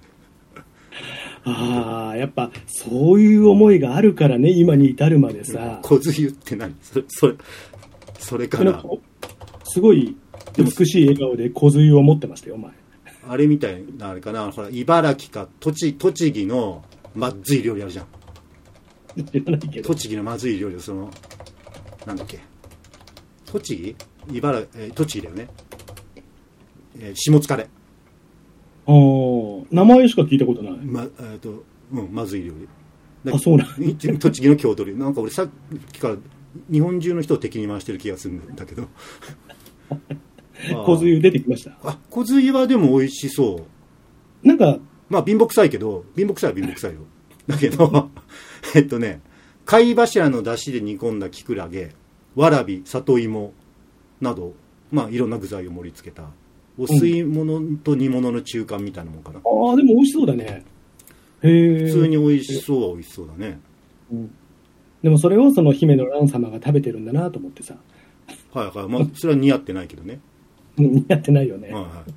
ああ、やっぱそういう思いがあるからね、今に至るまでさ。 小津湯って何？それから。 すごい美しい笑顔で小津湯を持ってましたよ、お前。 あれみたいな、あれかな、ほら、茨城か栃木のまずい料理あるじゃん。栃木のまずい料理、なんだっけ。栃木だよね。下疲れ。 名前しか聞いたことない。 まずい料理。 あ、そうなん。 栃木の郷土料理。なんか俺さっきから日本中の人を敵に回してる気がするんだけど。 小津湯出てきました。 あ、小津湯はでも美味しそう。 なんか、 まあ貧乏臭いけど、貧乏臭いよ。だけど、貝柱の出汁で煮込んだキクラゲ、わらび、里芋など、まあいろんな具材を盛り付けた、お吸い物と煮物の中間みたいなもんかな。 ああ、でも美味しそうだね。へえ。 普通に美味しそうは美味しそうだね。 でもそれをその姫の蘭様が食べてるんだなと思ってさ。 はいはい。まあ、それは似合ってないけどね。 似合ってないよね。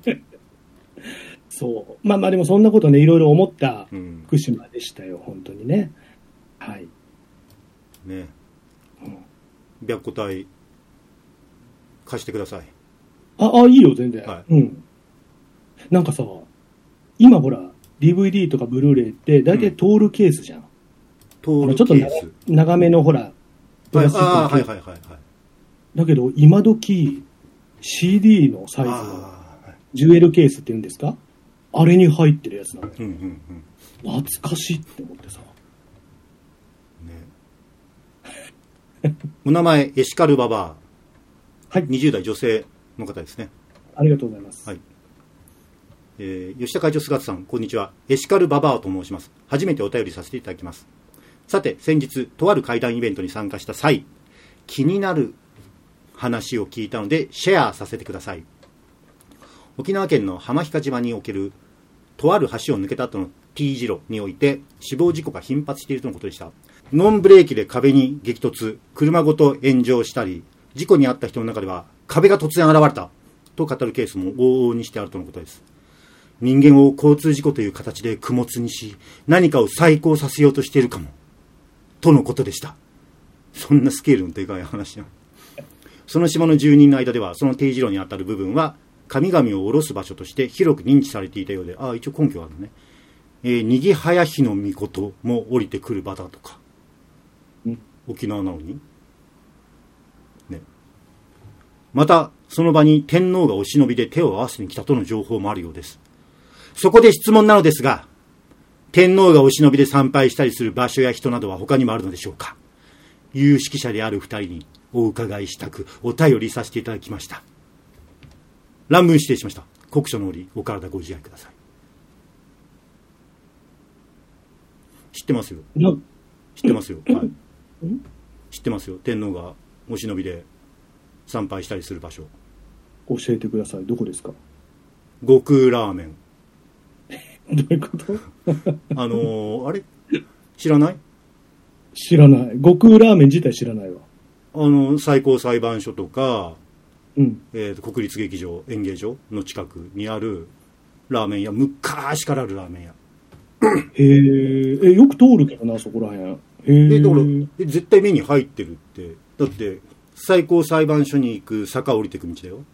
そう。まあでもそんなことね、いろいろ思った福島でしたよ、本当にね。はい。 ね。白虎隊、貸してください。 いいよ、全然。なんかさ、今ほら、DVD とかブルーレイって大体トールケースじゃん。 トールケース。 ちょっと長めのほら、 プラスチックのケース。 だけど、今時 CD のサイズのジュエルケースっていうんですか？あれに入ってるやつなのよ。懐かしいって思ってさ。 お名前エシカルババア、 はい、 20代女性の方ですね。 ありがとうございます。 はい。吉田会長、菅田さん、こんにちは。エシカルババアと申します。初めてお便りさせていただきます。さて、先日とある会談イベントに参加した際、気になる話を聞いたのでシェアさせてください。沖縄県の浜比嘉島におけるとある橋を抜けた後の T 字路において死亡事故が頻発しているとのことでした。ノンブレーキで壁に激突、車ごと炎上したり、事故に遭った人の中では壁が突然現れたと語るケースも往々にしてあるとのことです。人間を交通事故という形で供物にし、何かを再興させようとしているかもとのことでした。そんなスケールのでかい話じゃん。その島の住人の間では、そのT字路にあたる部分は神々を下ろす場所として広く認知されていたようで、一応根拠があるのね。にぎはやひのみことも降りてくる場だとか、沖縄なのにね。またその場に天皇がお忍びで手を合わせに来たとの情報もあるようです。そこで質問なのですが、天皇がお忍びで参拝したりする場所や人などは他にもあるのでしょうか。有識者である二人にお伺いしたくお便りさせていただきました。乱文指定しました。国書の折お体ご自愛ください。知ってますよ。知ってますよ。はい。知ってますよ。天皇がお忍びで参拝したりする場所。 教えてください。どこですか。 悟空ラーメン。 どういうことあれ知らない？ 知らない。悟空ラーメン自体知らないわ。 最高裁判所とか、 国立劇場演芸場の近くにあるラーメン屋、昔からあるラーメン屋。 へえ、よく通るけどな、そこらへん。 だから絶対目に入ってるって。だって最高裁判所に行く坂降りていく道だよ。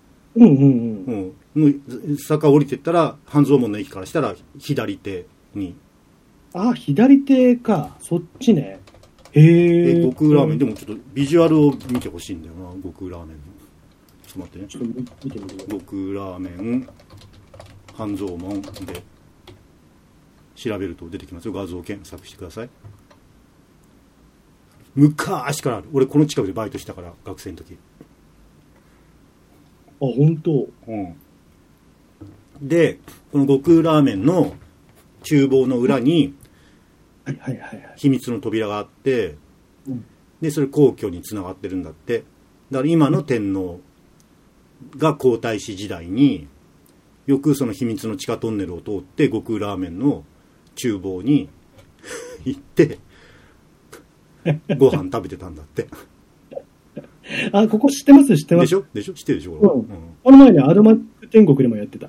坂降りてったら半蔵門の駅からしたら左手に。 左手か、そっちね。 悟空ラーメン、でもちょっとビジュアルを見てほしいんだよな、悟空ラーメンの。ちょっと待ってね。 ちょっと見てみて。 悟空ラーメン半蔵門で調べると出てきますよ。画像検索してください。昔からある。俺この近くでバイトしたから、学生の時。 本当。 でこの悟空ラーメンの厨房の裏に秘密の扉があって、でそれ皇居につながってるんだって。だから今の天皇が皇太子時代によくその秘密の地下トンネルを通って悟空ラーメンの厨房に行ってご飯食べてたんだって。 ここ知ってます。知ってます。 でしょ知ってるでしょ、この前にアルマ天国でもやってた。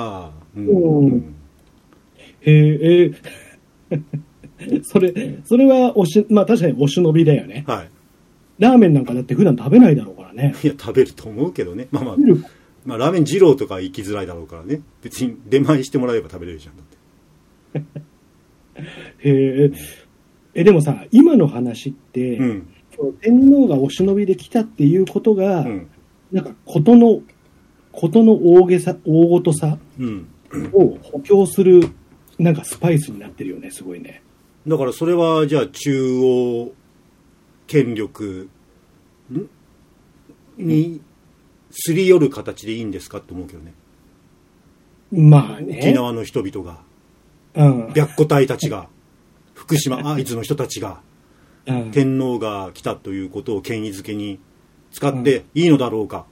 それは確かにお忍びだよね。 はい。 ラーメンなんかだって普段食べないだろうからね。 いや食べると思うけどね。まあラーメン二郎とか行きづらいだろうからね。別に出前してもらえば食べれるじゃんだって。 でもさ、今の話って、天皇がお忍びで来たっていうことが、なんか事の大ごとさを補強するなんかスパイスになってるよね。すごいね。 だからそれはじゃあ中央権力にすり寄る形でいいんですかと思うけどね。 まあね。 沖縄の人々が、白虎隊たちが、福島会津の人たちが、天皇が来たということを権威づけに使っていいのだろうか。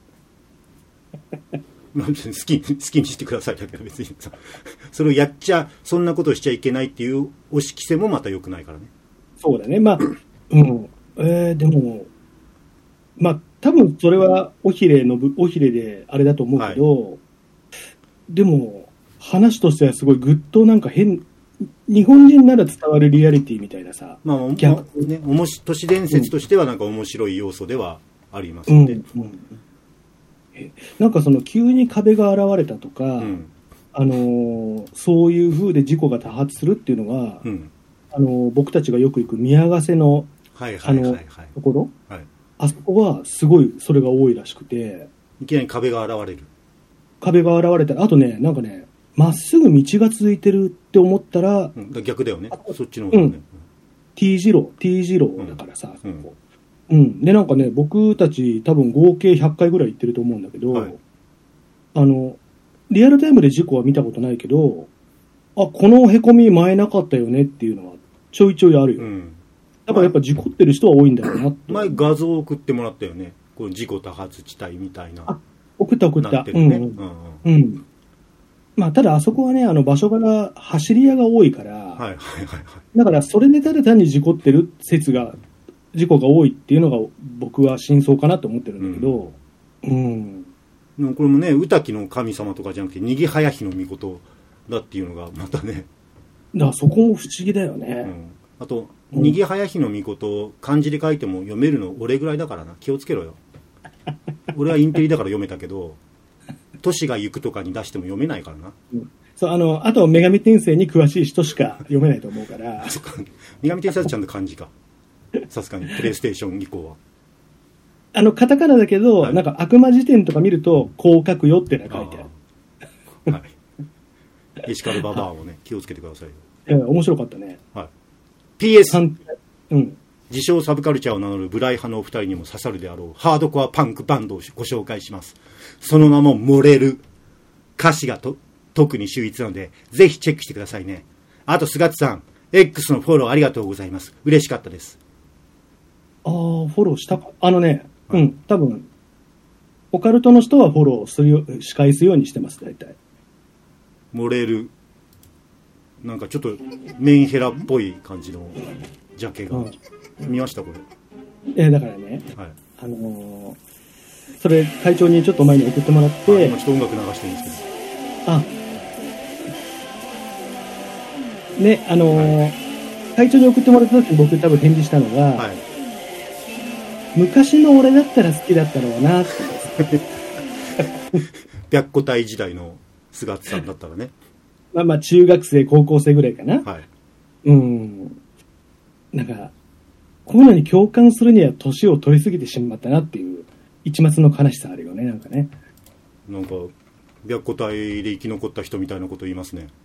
好きにしてくださいだけど、別にそれをそんなことをしちゃいけないっていう押し着せもまた良くないからね。 そうだね。でも多分それは尾ひれであれだと思うけど、でも話としてはすごいぐっとなんか日本人なら伝わるリアリティみたいなさ、 都市伝説としてはなんか面白い要素ではありますので、 なんかその急に壁が現れたとか、そういう風で事故が多発するっていうのが、僕たちがよく行く宮ヶ瀬のところ、あそこはすごいそれが多いらしくて、 いきなり壁が現れる。 壁が現れたら、あとね、なんかね、まっすぐ道が続いてるって思ったら、 逆だよね。そっちの方がね。 T 字路だからさ、で、なんかね、僕たち多分合計100回ぐらい行ってると思うんだけど、はい、リアルタイムで事故は見たことないけど、この凹み前なかったよねっていうのはちょいちょいあるよ。だからやっぱ事故ってる人は多いんだろうなって。 前画像を送ってもらったよね。この事故多発地帯みたいな。 送った。まあ、ただあそこはね、場所柄走り屋が多いから、だからそれでただ単に事故ってる事故が多いっていうのが僕は真相かなと思ってるんだけど、 これもね、宇滝の神様とかじゃなくて、にぎはやひの御事だっていうのがまたね。 だからそこも不思議だよね。 あと、にぎはやひの御事、漢字で書いても読めるの俺ぐらいだからな。気をつけろよ。俺はインテリだから読めたけど、都市が行くとかに出しても読めないからな。 そう、あと、女神転生に詳しい人しか読めないと思うから。 そっか。女神転生はちゃんと漢字か。さすがに、プレイステーション以降は。カタカナだけど、なんか悪魔辞典とか見ると、こう書くよってのが書いてある。 はい。エシカルババアをね、気をつけてくださいよ。 面白かったね。 はい。PS、自称サブカルチャーを名乗るブライ派のお二人にも刺さるであろうハードコアパンクバンドをご紹介します。その名も漏れる。歌詞が特に秀逸なのでぜひチェックしてくださいね。あと菅津さん X のフォローありがとうございます。嬉しかったです。 フォローしたか。多分オカルトの人はフォローするよ、仕返すようにしてます。大体漏れる、なんかちょっとメンヘラっぽい感じのジャケが、見ましたこれ。だからね、それ会長にちょっと前に送ってもらって、 今ちょっと音楽流してるんですけど、会長に送ってもらった時に僕多分返事したのが、昔の俺だったら好きだったろうなって白虎隊時代の菅津さんだったらねまあ中学生高校生ぐらいかな。なんかこういうのに共感するには年を取りすぎてしまったなっていう一抹の悲しさあるよね。なんか白虎隊で生き残った人みたいなこと言いますね。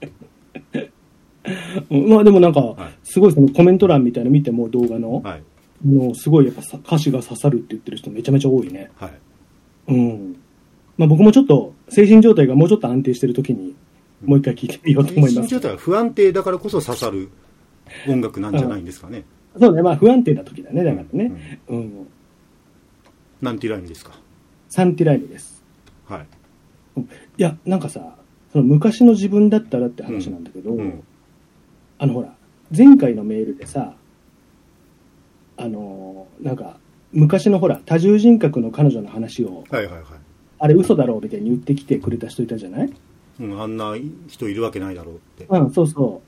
まあでもなんか、すごいそのコメント欄みたいなの見ても動画の、もうすごいやっぱ歌詞が刺さるって言ってる人めちゃめちゃ多いね。まあ僕もちょっと精神状態がもうちょっと安定してる時にもう一回聞いてみようと思います。 精神状態は不安定だからこそ刺さる音楽なんじゃないんですかね。 そうね、まあ不安定な時だね、だからね。 なんていうラインですか。 サンティライムです。いや、なんかさ、その昔の自分だったらって話なんだけど、ほら、前回のメールでさ、なんか、昔のほら、多重人格の彼女の話を、あれ嘘だろうみたいに言ってきてくれた人いたじゃない？ あんな人いるわけないだろうって。 そうそう。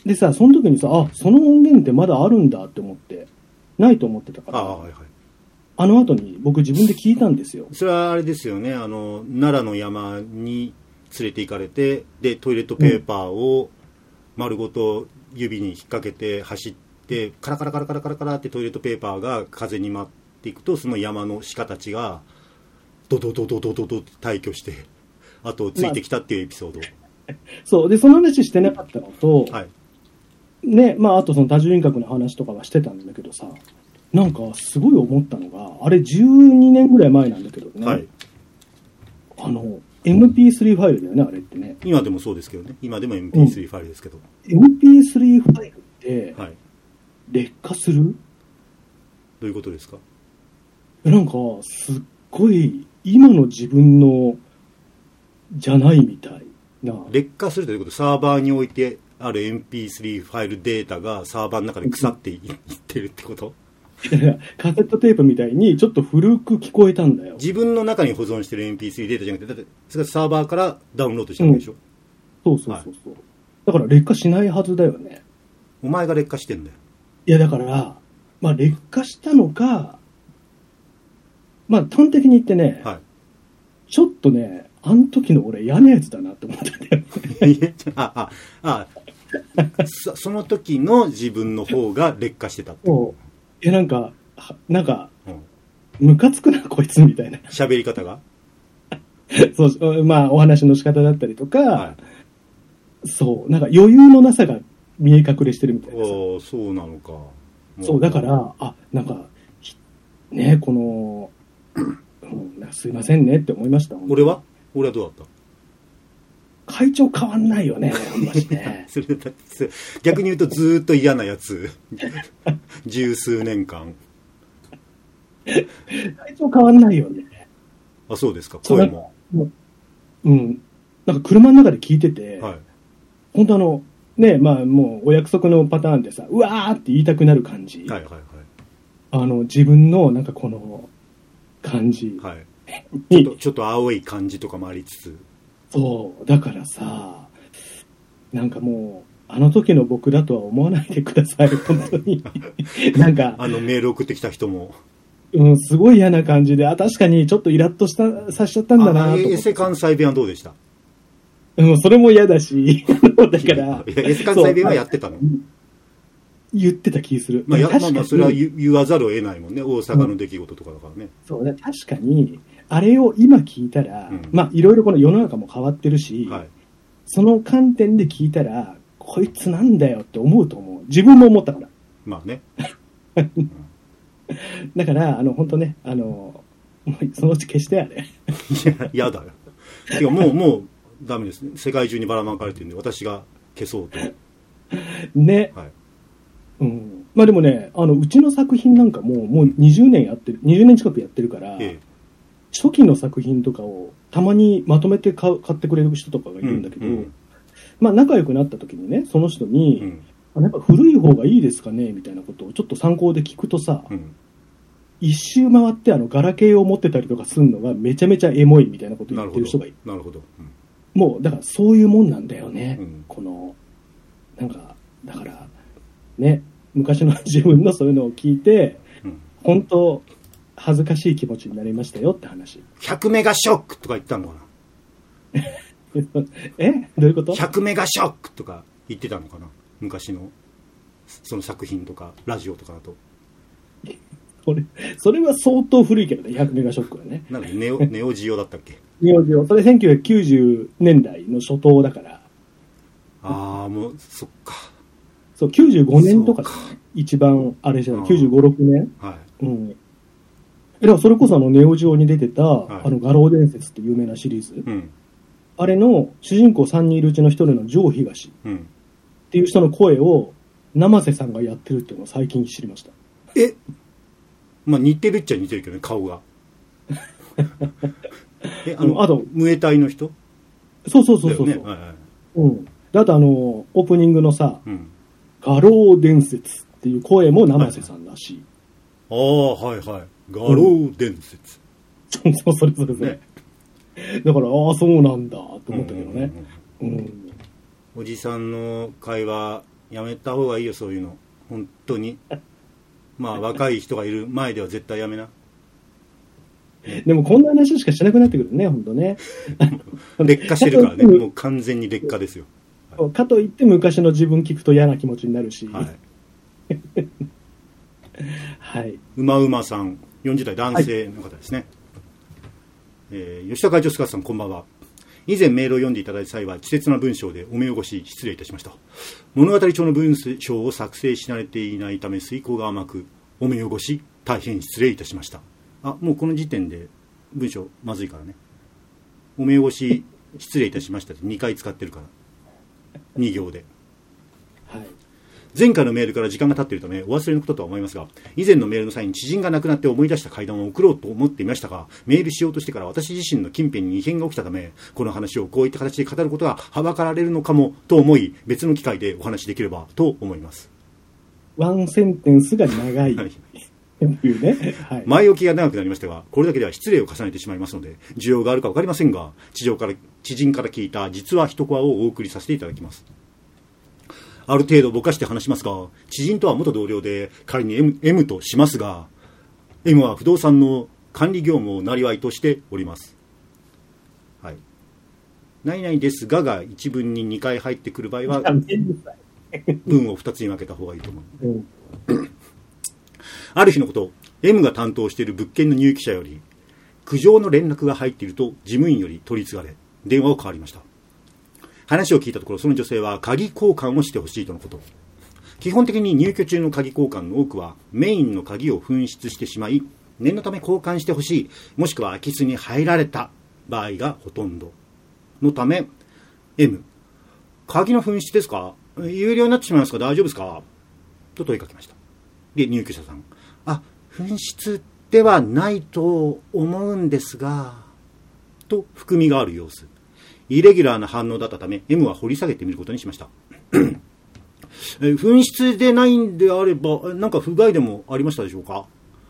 でさ、その時にさ、その音源ってまだあるんだって思って、ないと思ってたから、あの後に僕自分で聞いたんですよ。 それはあれですよね、奈良の山に連れて行かれて、で、トイレットペーパーを丸ごと指に引っ掛けて走って、カラカラカラカラカラカラってトイレットペーパーが風に舞っていくと、その山の鹿たちがドドドドドドドって退去してあとついてきたっていうエピソード、 そうでその話してなかったのと、ね、まああとその多重人格の話とかはしてたんだけどさ、なんかすごい思ったのが、あれ12年ぐらい前なんだけどね、MP3 ファイルだよね、あれってね。 今でもそうですけどね。今でも MP3 ファイルですけど。 MP3 ファイルって、劣化する？ どういうことですか？ なんか、すっごい、今の自分の、じゃないみたいな。 劣化するということ、サーバーに置いてある MP3 ファイルデータがサーバーの中で腐っていってるってこと？ カセットテープみたいにちょっと古く聞こえたんだよ。 自分の中に保存してる MP3 データじゃなくて、だってそれサーバーからダウンロードしたわけでしょ、 そうそうそうそう、だから劣化しないはずだよね。 お前が劣化してんだよ。 いやだから、まあ劣化したのか、まあ端的に言ってね、ちょっとね、あの時の俺嫌なやつだなって思ったんだよ。 その時の自分の方が劣化してたって。 なんか、ムカつくな、こいつみたいな。 喋り方がそう、まあ、お話の仕方だったりとか、そう、なんか余裕のなさが見え隠れしてるみたいなさ。 そうなのか。 そう、だから、なんか、ね、この、すいませんねって思いました。 俺はどうだった？ 会長変わんないよね、あんましね。 それだって逆に言うとずーっと嫌なやつ。十数年間。 会長変わんないよね。 あ、そうですか。声も。 うん。なんか車の中で聞いてて、はい、本当ね、まあもうお約束のパターンでさ、うわーって言いたくなる感じ。はいはいはい。自分のなんかこの感じ。はい。 ちょっと青い感じとかもありつつ。 そう。だからさ、なんかもう、あの時の僕だとは思わないでください、本当に。なんか。 メール送ってきた人も。 うん、すごい嫌な感じで、確かにちょっとイラッとさせちゃったんだなと。 エセ関西弁はどうでした？ うん、それも嫌だし、だから。 エセ関西弁はやってたの？ 言ってた気する。 まあ、それは言わざるを得ないもんね、大阪の出来事とかだからね。 そうね、確かに、あれを今聞いたら、まあ、いろいろこの世の中も変わってるし、はい、その観点で聞いたら、こいつなんだよって思うと思う。自分も思ったから。 まあね。 だから、本当ね、そのうち消してやれ。 やだよ。てかもうダメですね。世界中にばらまかれてるんで、私が消そうと。 ね。はい。うん。まあでもね、うちの作品なんかもう20年近くやってるから、初期の作品とかをたまにまとめて買ってくれる人とかがいるんだけど、まあ仲良くなった時にね、その人に、やっぱ古い方がいいですかねみたいなことをちょっと参考で聞くとさ、一周回ってガラケーを持ってたりとかするのがめちゃめちゃエモいみたいなことを言ってる人がいる。 なるほど。 もうだからそういうもんなんだよね。このなんかだからね、昔の自分のそういうのを聞いて、本当恥ずかしい気持ちになりましたよって話。 100メガショックとか言ったのかな。 どういうこと？ 100 メガショックとか言ってたのかな、昔のその作品とかラジオとかだと。 それは相当古いけどね、100メガショックはね。 なんかネオジオだったっけ？ ネオジオ。それ1990年代の初頭だから。 ああ、もうそっか。 そう、95年とか一番あれじゃない、95、6年。はい。うん。だからそれこそネオジオに出てた、はい、画廊伝説って有名なシリーズ。うん。あれの主人公3人いるうちの1人のジョー東っていう人の声を生瀬さんがやってるっていうのを最近知りました。 まあ似てるっちゃ似てるけどね、顔が。あとムエタイの人？ そう。ね、はいはい、うん。であとオープニングのさ、画廊伝説っていう声も生瀬さんらしい。 はいはい。画廊伝説。 そう、それ。ね、だから、そうなんだと思ったけどね。 おじさんの会話、やめた方がいいよ、そういうの。本当に。まあ、若い人がいる前では絶対やめな。 でも、こんな話しかしなくなってくるね、本当ね。 劣化してるからね。もう完全に劣化ですよ。 はい、かといって、昔の自分聞くと嫌な気持ちになるし。はい。はい。 うまうまさん、40代男性の方ですね。はい、吉田会長、菅さん、こんばんは。以前メールを読んでいただいた際は稚拙な文章でお目汚し失礼いたしました。物語帳の文章を作成し慣れていないため遂行が甘く、お目汚し大変失礼いたしました。もうこの時点で文章まずいからね。お目汚し失礼いたしましたって2回使ってるから2行で。はい。前回のメールから時間が経っているためお忘れのこととは思いますが、以前のメールの際に知人が亡くなって思い出した階段を送ろうと思っていましたが、メールしようとしてから私自身の近辺に異変が起きたため、この話をこういった形で語ることがはばかられるのかもと思い、別の機会でお話しできればと思います。 ワンセンテンスが長い、はい、いうね、はい、 前置きが長くなりましたが、これだけでは失礼を重ねてしまいますので、需要があるか分かりませんが、知人から聞いた実は一コアをお送りさせていただきます。ある程度ぼかして話しますが、知人とは元同僚で仮に M としますが、 M は不動産の管理業務を生りとしております。はい。何々ですがが一文に2回入ってくる場合は文を2つに分けた方がいいと思う。ある日のこと、 M が担当している物件の入居者より苦情の連絡が入っていると事務員より取り継がれ電話を代わりました。 話を聞いたところ、その女性は鍵交換をしてほしいとのこと。基本的に入居中の鍵交換の多くはメインの鍵を紛失してしまい、念のため交換してほしい、もしくは空き巣に入られた場合がほとんどのため、 M、 鍵の紛失ですか、有料になってしまいますか、大丈夫ですかと問いかけました。で、入居者さん、紛失ではないと思うんですが、と含みがある様子。イレギュラーな反応だったため M は掘り下げてみることにしました紛失でないんであれば何か不具合でもありましたでしょうか。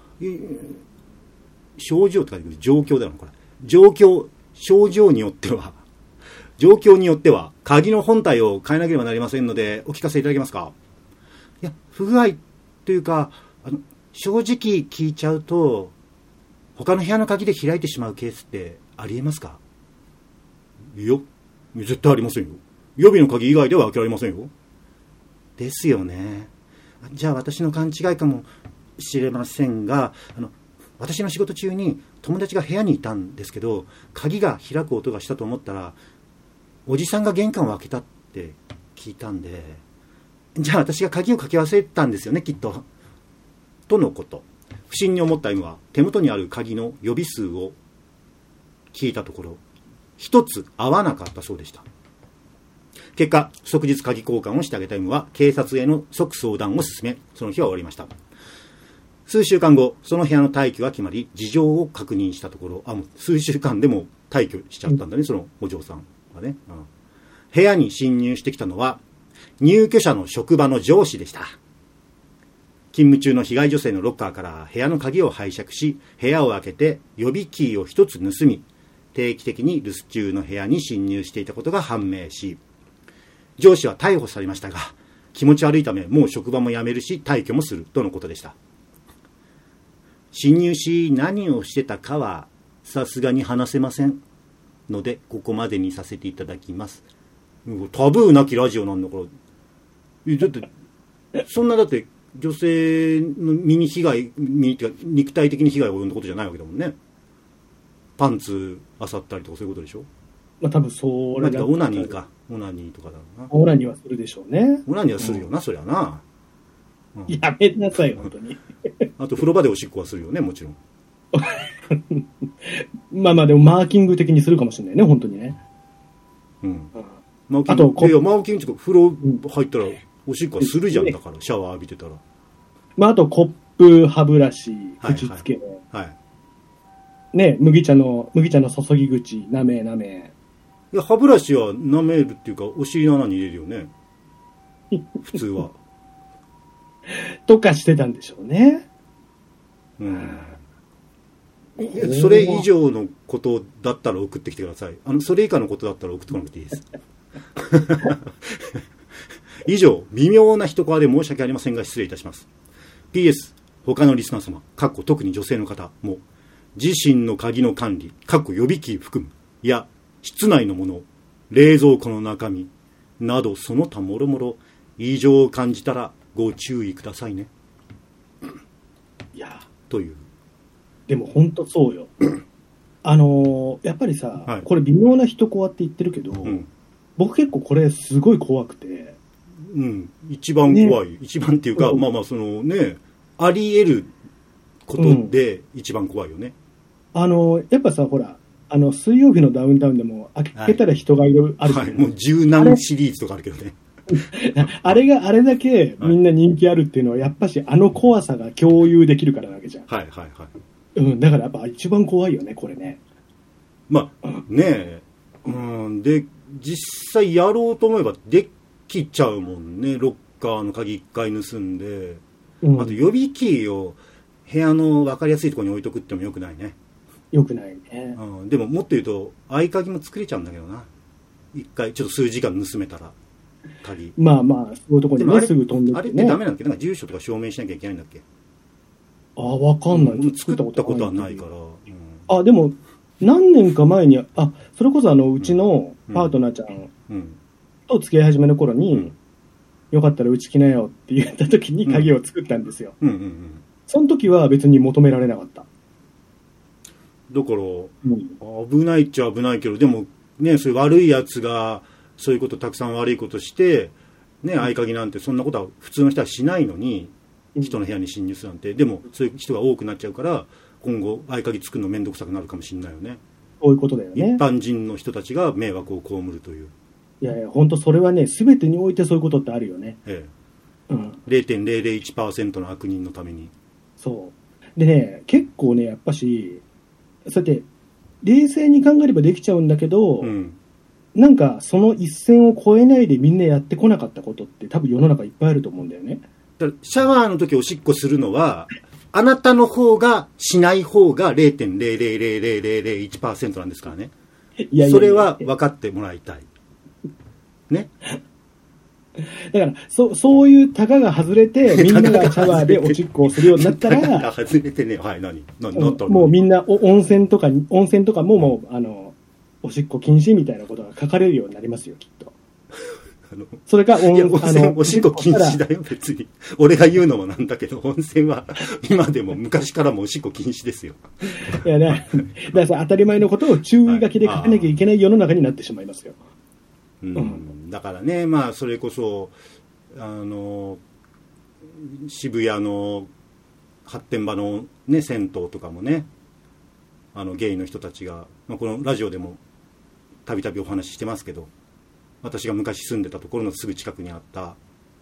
症状って書いてくる、状況だよこれ。症状によっては鍵の本体を変えなければなりませんのでお聞かせいただけますか。いや、不具合というか、正直聞いちゃうと他の部屋の鍵で開いてしまうケースってありえますか。いや、絶対ありませんよ。予備の鍵以外では開けられませんよ。ですよね。じゃあ私の勘違いかもしれませんが、私の仕事中に友達が部屋にいたんですけど、鍵が開く音がしたと思ったらおじさんが玄関を開けたって聞いたんで、じゃあ私が鍵をかけ忘れたんですよね、きっと。とのこと。不審に思った M は手元にある鍵の予備数を聞いたところ、一つ合わなかったそうでした。結果、即日鍵交換をしてあげた M は警察への即相談を進め、その日は終わりました。数週間後、その部屋の退去が決まり、事情を確認したところ、もう数週間でも退去しちゃったんだね、そのお嬢さんはね。部屋に侵入してきたのは入居者の職場の上司でした。勤務中の被害女性のロッカーから部屋の鍵を拝借し、部屋を開けて予備キーを一つ盗み、定期的に留守中の部屋に侵入していたことが判明し、上司は逮捕されましたが、気持ち悪いためもう職場も辞めるし退去もするとのことでした。侵入し何をしてたかはさすがに話せませんので、ここまでにさせていただきます。タブーなきラジオなんだから。だってそんな、だって女性の身に被害、肉体的に被害を及んだことじゃないわけだもんね。パンツ漁ったりとかそういうことでしょ。 まあ多分それだ。 オナニーか。オナニーとかだろうな。 オナニーはするでしょうね。 オナニーはするよな、そりゃな。 やめなさい、本当に。 あと風呂場でおしっこはするよね、もちろん。 まあでもマーキング的にするかもしれないね、本当にね。 マーキング、いや、マーキングって風呂入ったらおしっこはするじゃん、だからシャワー浴びてたら。 まああとコップ、歯ブラシ、口つけ、ね、麦茶の注ぎ口、なめ。 いや、歯ブラシは舐めるっていうか、お尻の穴に入れるよね。普通は。 とかしてたんでしょうね。 それ以上のことだったら送ってきてください。それ以下のことだったら送ってこなくていいです。以上、微妙な一コアで申し訳ありませんが失礼いたします。PS、他のリスナー様、特に女性の方も、自身の鍵の管理、予備キー含む、や、室内のもの、冷蔵庫の中身、などその他もろもろ、異常を感じたらご注意くださいね。 いや、 という。 でも本当そうよ。やっぱりさ、これ微妙な一コアって言ってるけど、僕結構これすごい怖くて。 一番怖い。一番っていうか、そのね、あり得ることで一番怖いよね。 やっぱさ、ほら、水曜日のダウンタウンでも開けたら人がいる、あるじゃん。 もう十何シリーズとかあるけどね。 あれがあれだけみんな人気あるっていうのは、やっぱし怖さが共有できるからなわけじゃん。だからやっぱ一番怖いよね、これね。 で、実際やろうと思えばできちゃうもんね。ロッカーの鍵一回盗んで。あと予備キーを部屋の分かりやすいところに置いとくってもよくないね。 よくないね。 でももっと言うと合鍵も作れちゃうんだけどな。一回ちょっと数時間盗めたら鍵。 そういうところにね、すぐ飛んであれってダメなんだっけ？なんか住所とか証明しなきゃいけないんだっけ？ わかんない。 作ったことはないから。 でも何年か前にそれこそうちのパートナーちゃんと付き合い始めの頃に、よかったらうち来なよって言った時に鍵を作ったんですよ。その時は別に求められなかった。 だから、危ないっちゃ危ないけど、でもね、そういう悪いやつがそういうことたくさん悪いことしてね、合鍵なんてそんなことは普通の人はしないのに、人の部屋に侵入するなんて。でもそういう人が多くなっちゃうから今後合鍵作るの面倒くさくなるかもしれないよね。 そういうことだよね。 一般人の人たちが迷惑を被るという。 いやいや、本当それはね、全てにおいてそういうことってあるよね。 0.001% の悪人のために。 そうでね、結構ね、やっぱしそうやって冷静に考えればできちゃうんだけど、なんかその一線を越えないでみんなやってこなかったことって多分世の中いっぱいあると思うんだよね。 だからシャワーの時おしっこするのはあなたの方がしない方が 0.0000001% なんですからね。それは分かってもらいたいね。 だからそういうタガが外れてみんながシャワーでおしっこをするようになったら外れてね、はい、何もうみんな温泉とかももうおしっこ禁止みたいなことが書かれるようになりますよ、きっと。それか温泉おしっこ禁止だよ、別に。俺が言うのもなんだけど、温泉は今でも昔からもおしっこ禁止ですよ。 いやね、だから当たり前のことを注意書きで書かなきゃいけない世の中になってしまいますよ。 だからね、まあそれこそ渋谷の発展場のね銭湯とかもね、ゲイの人たちが、このラジオでもたびたびお話ししてますけど、私が昔住んでたところのすぐ近くにあった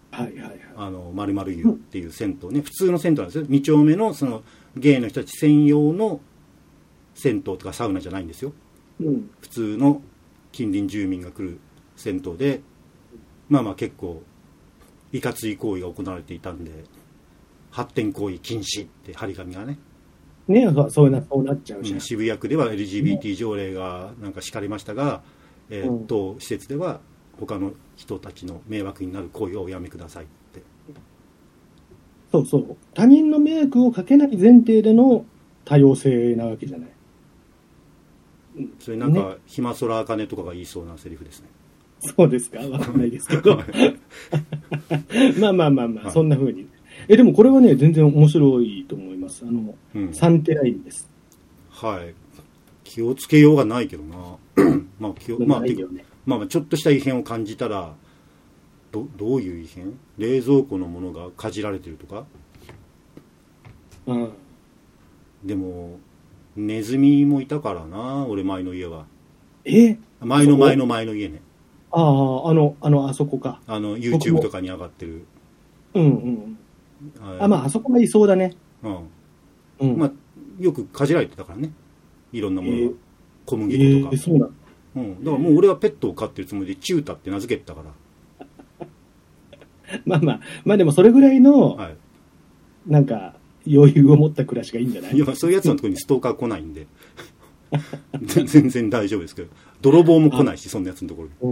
〇〇湯っていう銭湯ね、普通の銭湯なんですよ。2丁目のそのゲイの人たち専用の銭湯とかサウナじゃないんですよ、普通の近隣住民が来る銭湯で、まあ結構いかつい行為が行われていたんで、発展行為禁止って張り紙がね、 そうなっちゃうし、 渋谷区では LGBT 条例がなんか敷かれましたが、当施設では他の人たちの迷惑になる行為をおやめくださいって。 そう他人の迷惑をかけない前提での多様性なわけじゃない。 それなんか、暇空あかねとかが言いそうなセリフですね。 そうですか、わかんないですけどまあ、そんな風に。でもこれはね、全然面白いと思います。サンテラインです。 はい。気をつけようがないけどな。まあちょっとした異変を感じたら、どういう異変？冷蔵庫のものがかじられてるとか？でもネズミもいたからな、俺前の家は。前の家ね。 あそこか。 YouTube とかに上がってる。 あそこがいそうだね。 まあよくかじられてたからね、いろんなものが、小麦粉とか。 そうなの。 だからもう俺はペットを飼ってるつもりでチュータって名付けてたからまあでもそれぐらいの、なんか余裕を持った暮らしがいいんじゃない？ いや、そういうやつのところにストーカー来ないんで全然大丈夫ですけど、泥棒も来ないし、そんなやつのところ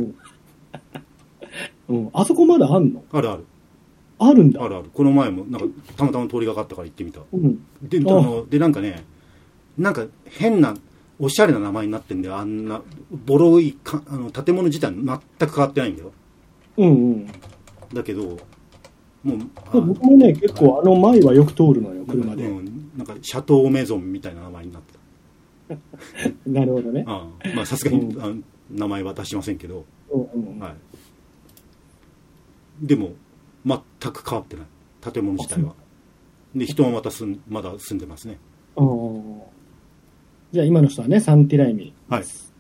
に。あそこまだあんの？ あるんだ。ある。この前もなんかたまたま通りがかったから行ってみた。でなんかね、なんか変なおしゃれな名前になってんだよ。あんなボロい建物自体全く変わってないんだよ。だけどもう僕もね、結構前はよく通るのよ、車で。 なんかシャトーメゾンみたいな名前になってたなるほどね。 まあさすがに名前は出しませんけど、でも全く変わってない建物自体は。で人もまだ住んでますね。 じゃあ今の人はね、サンティライミです。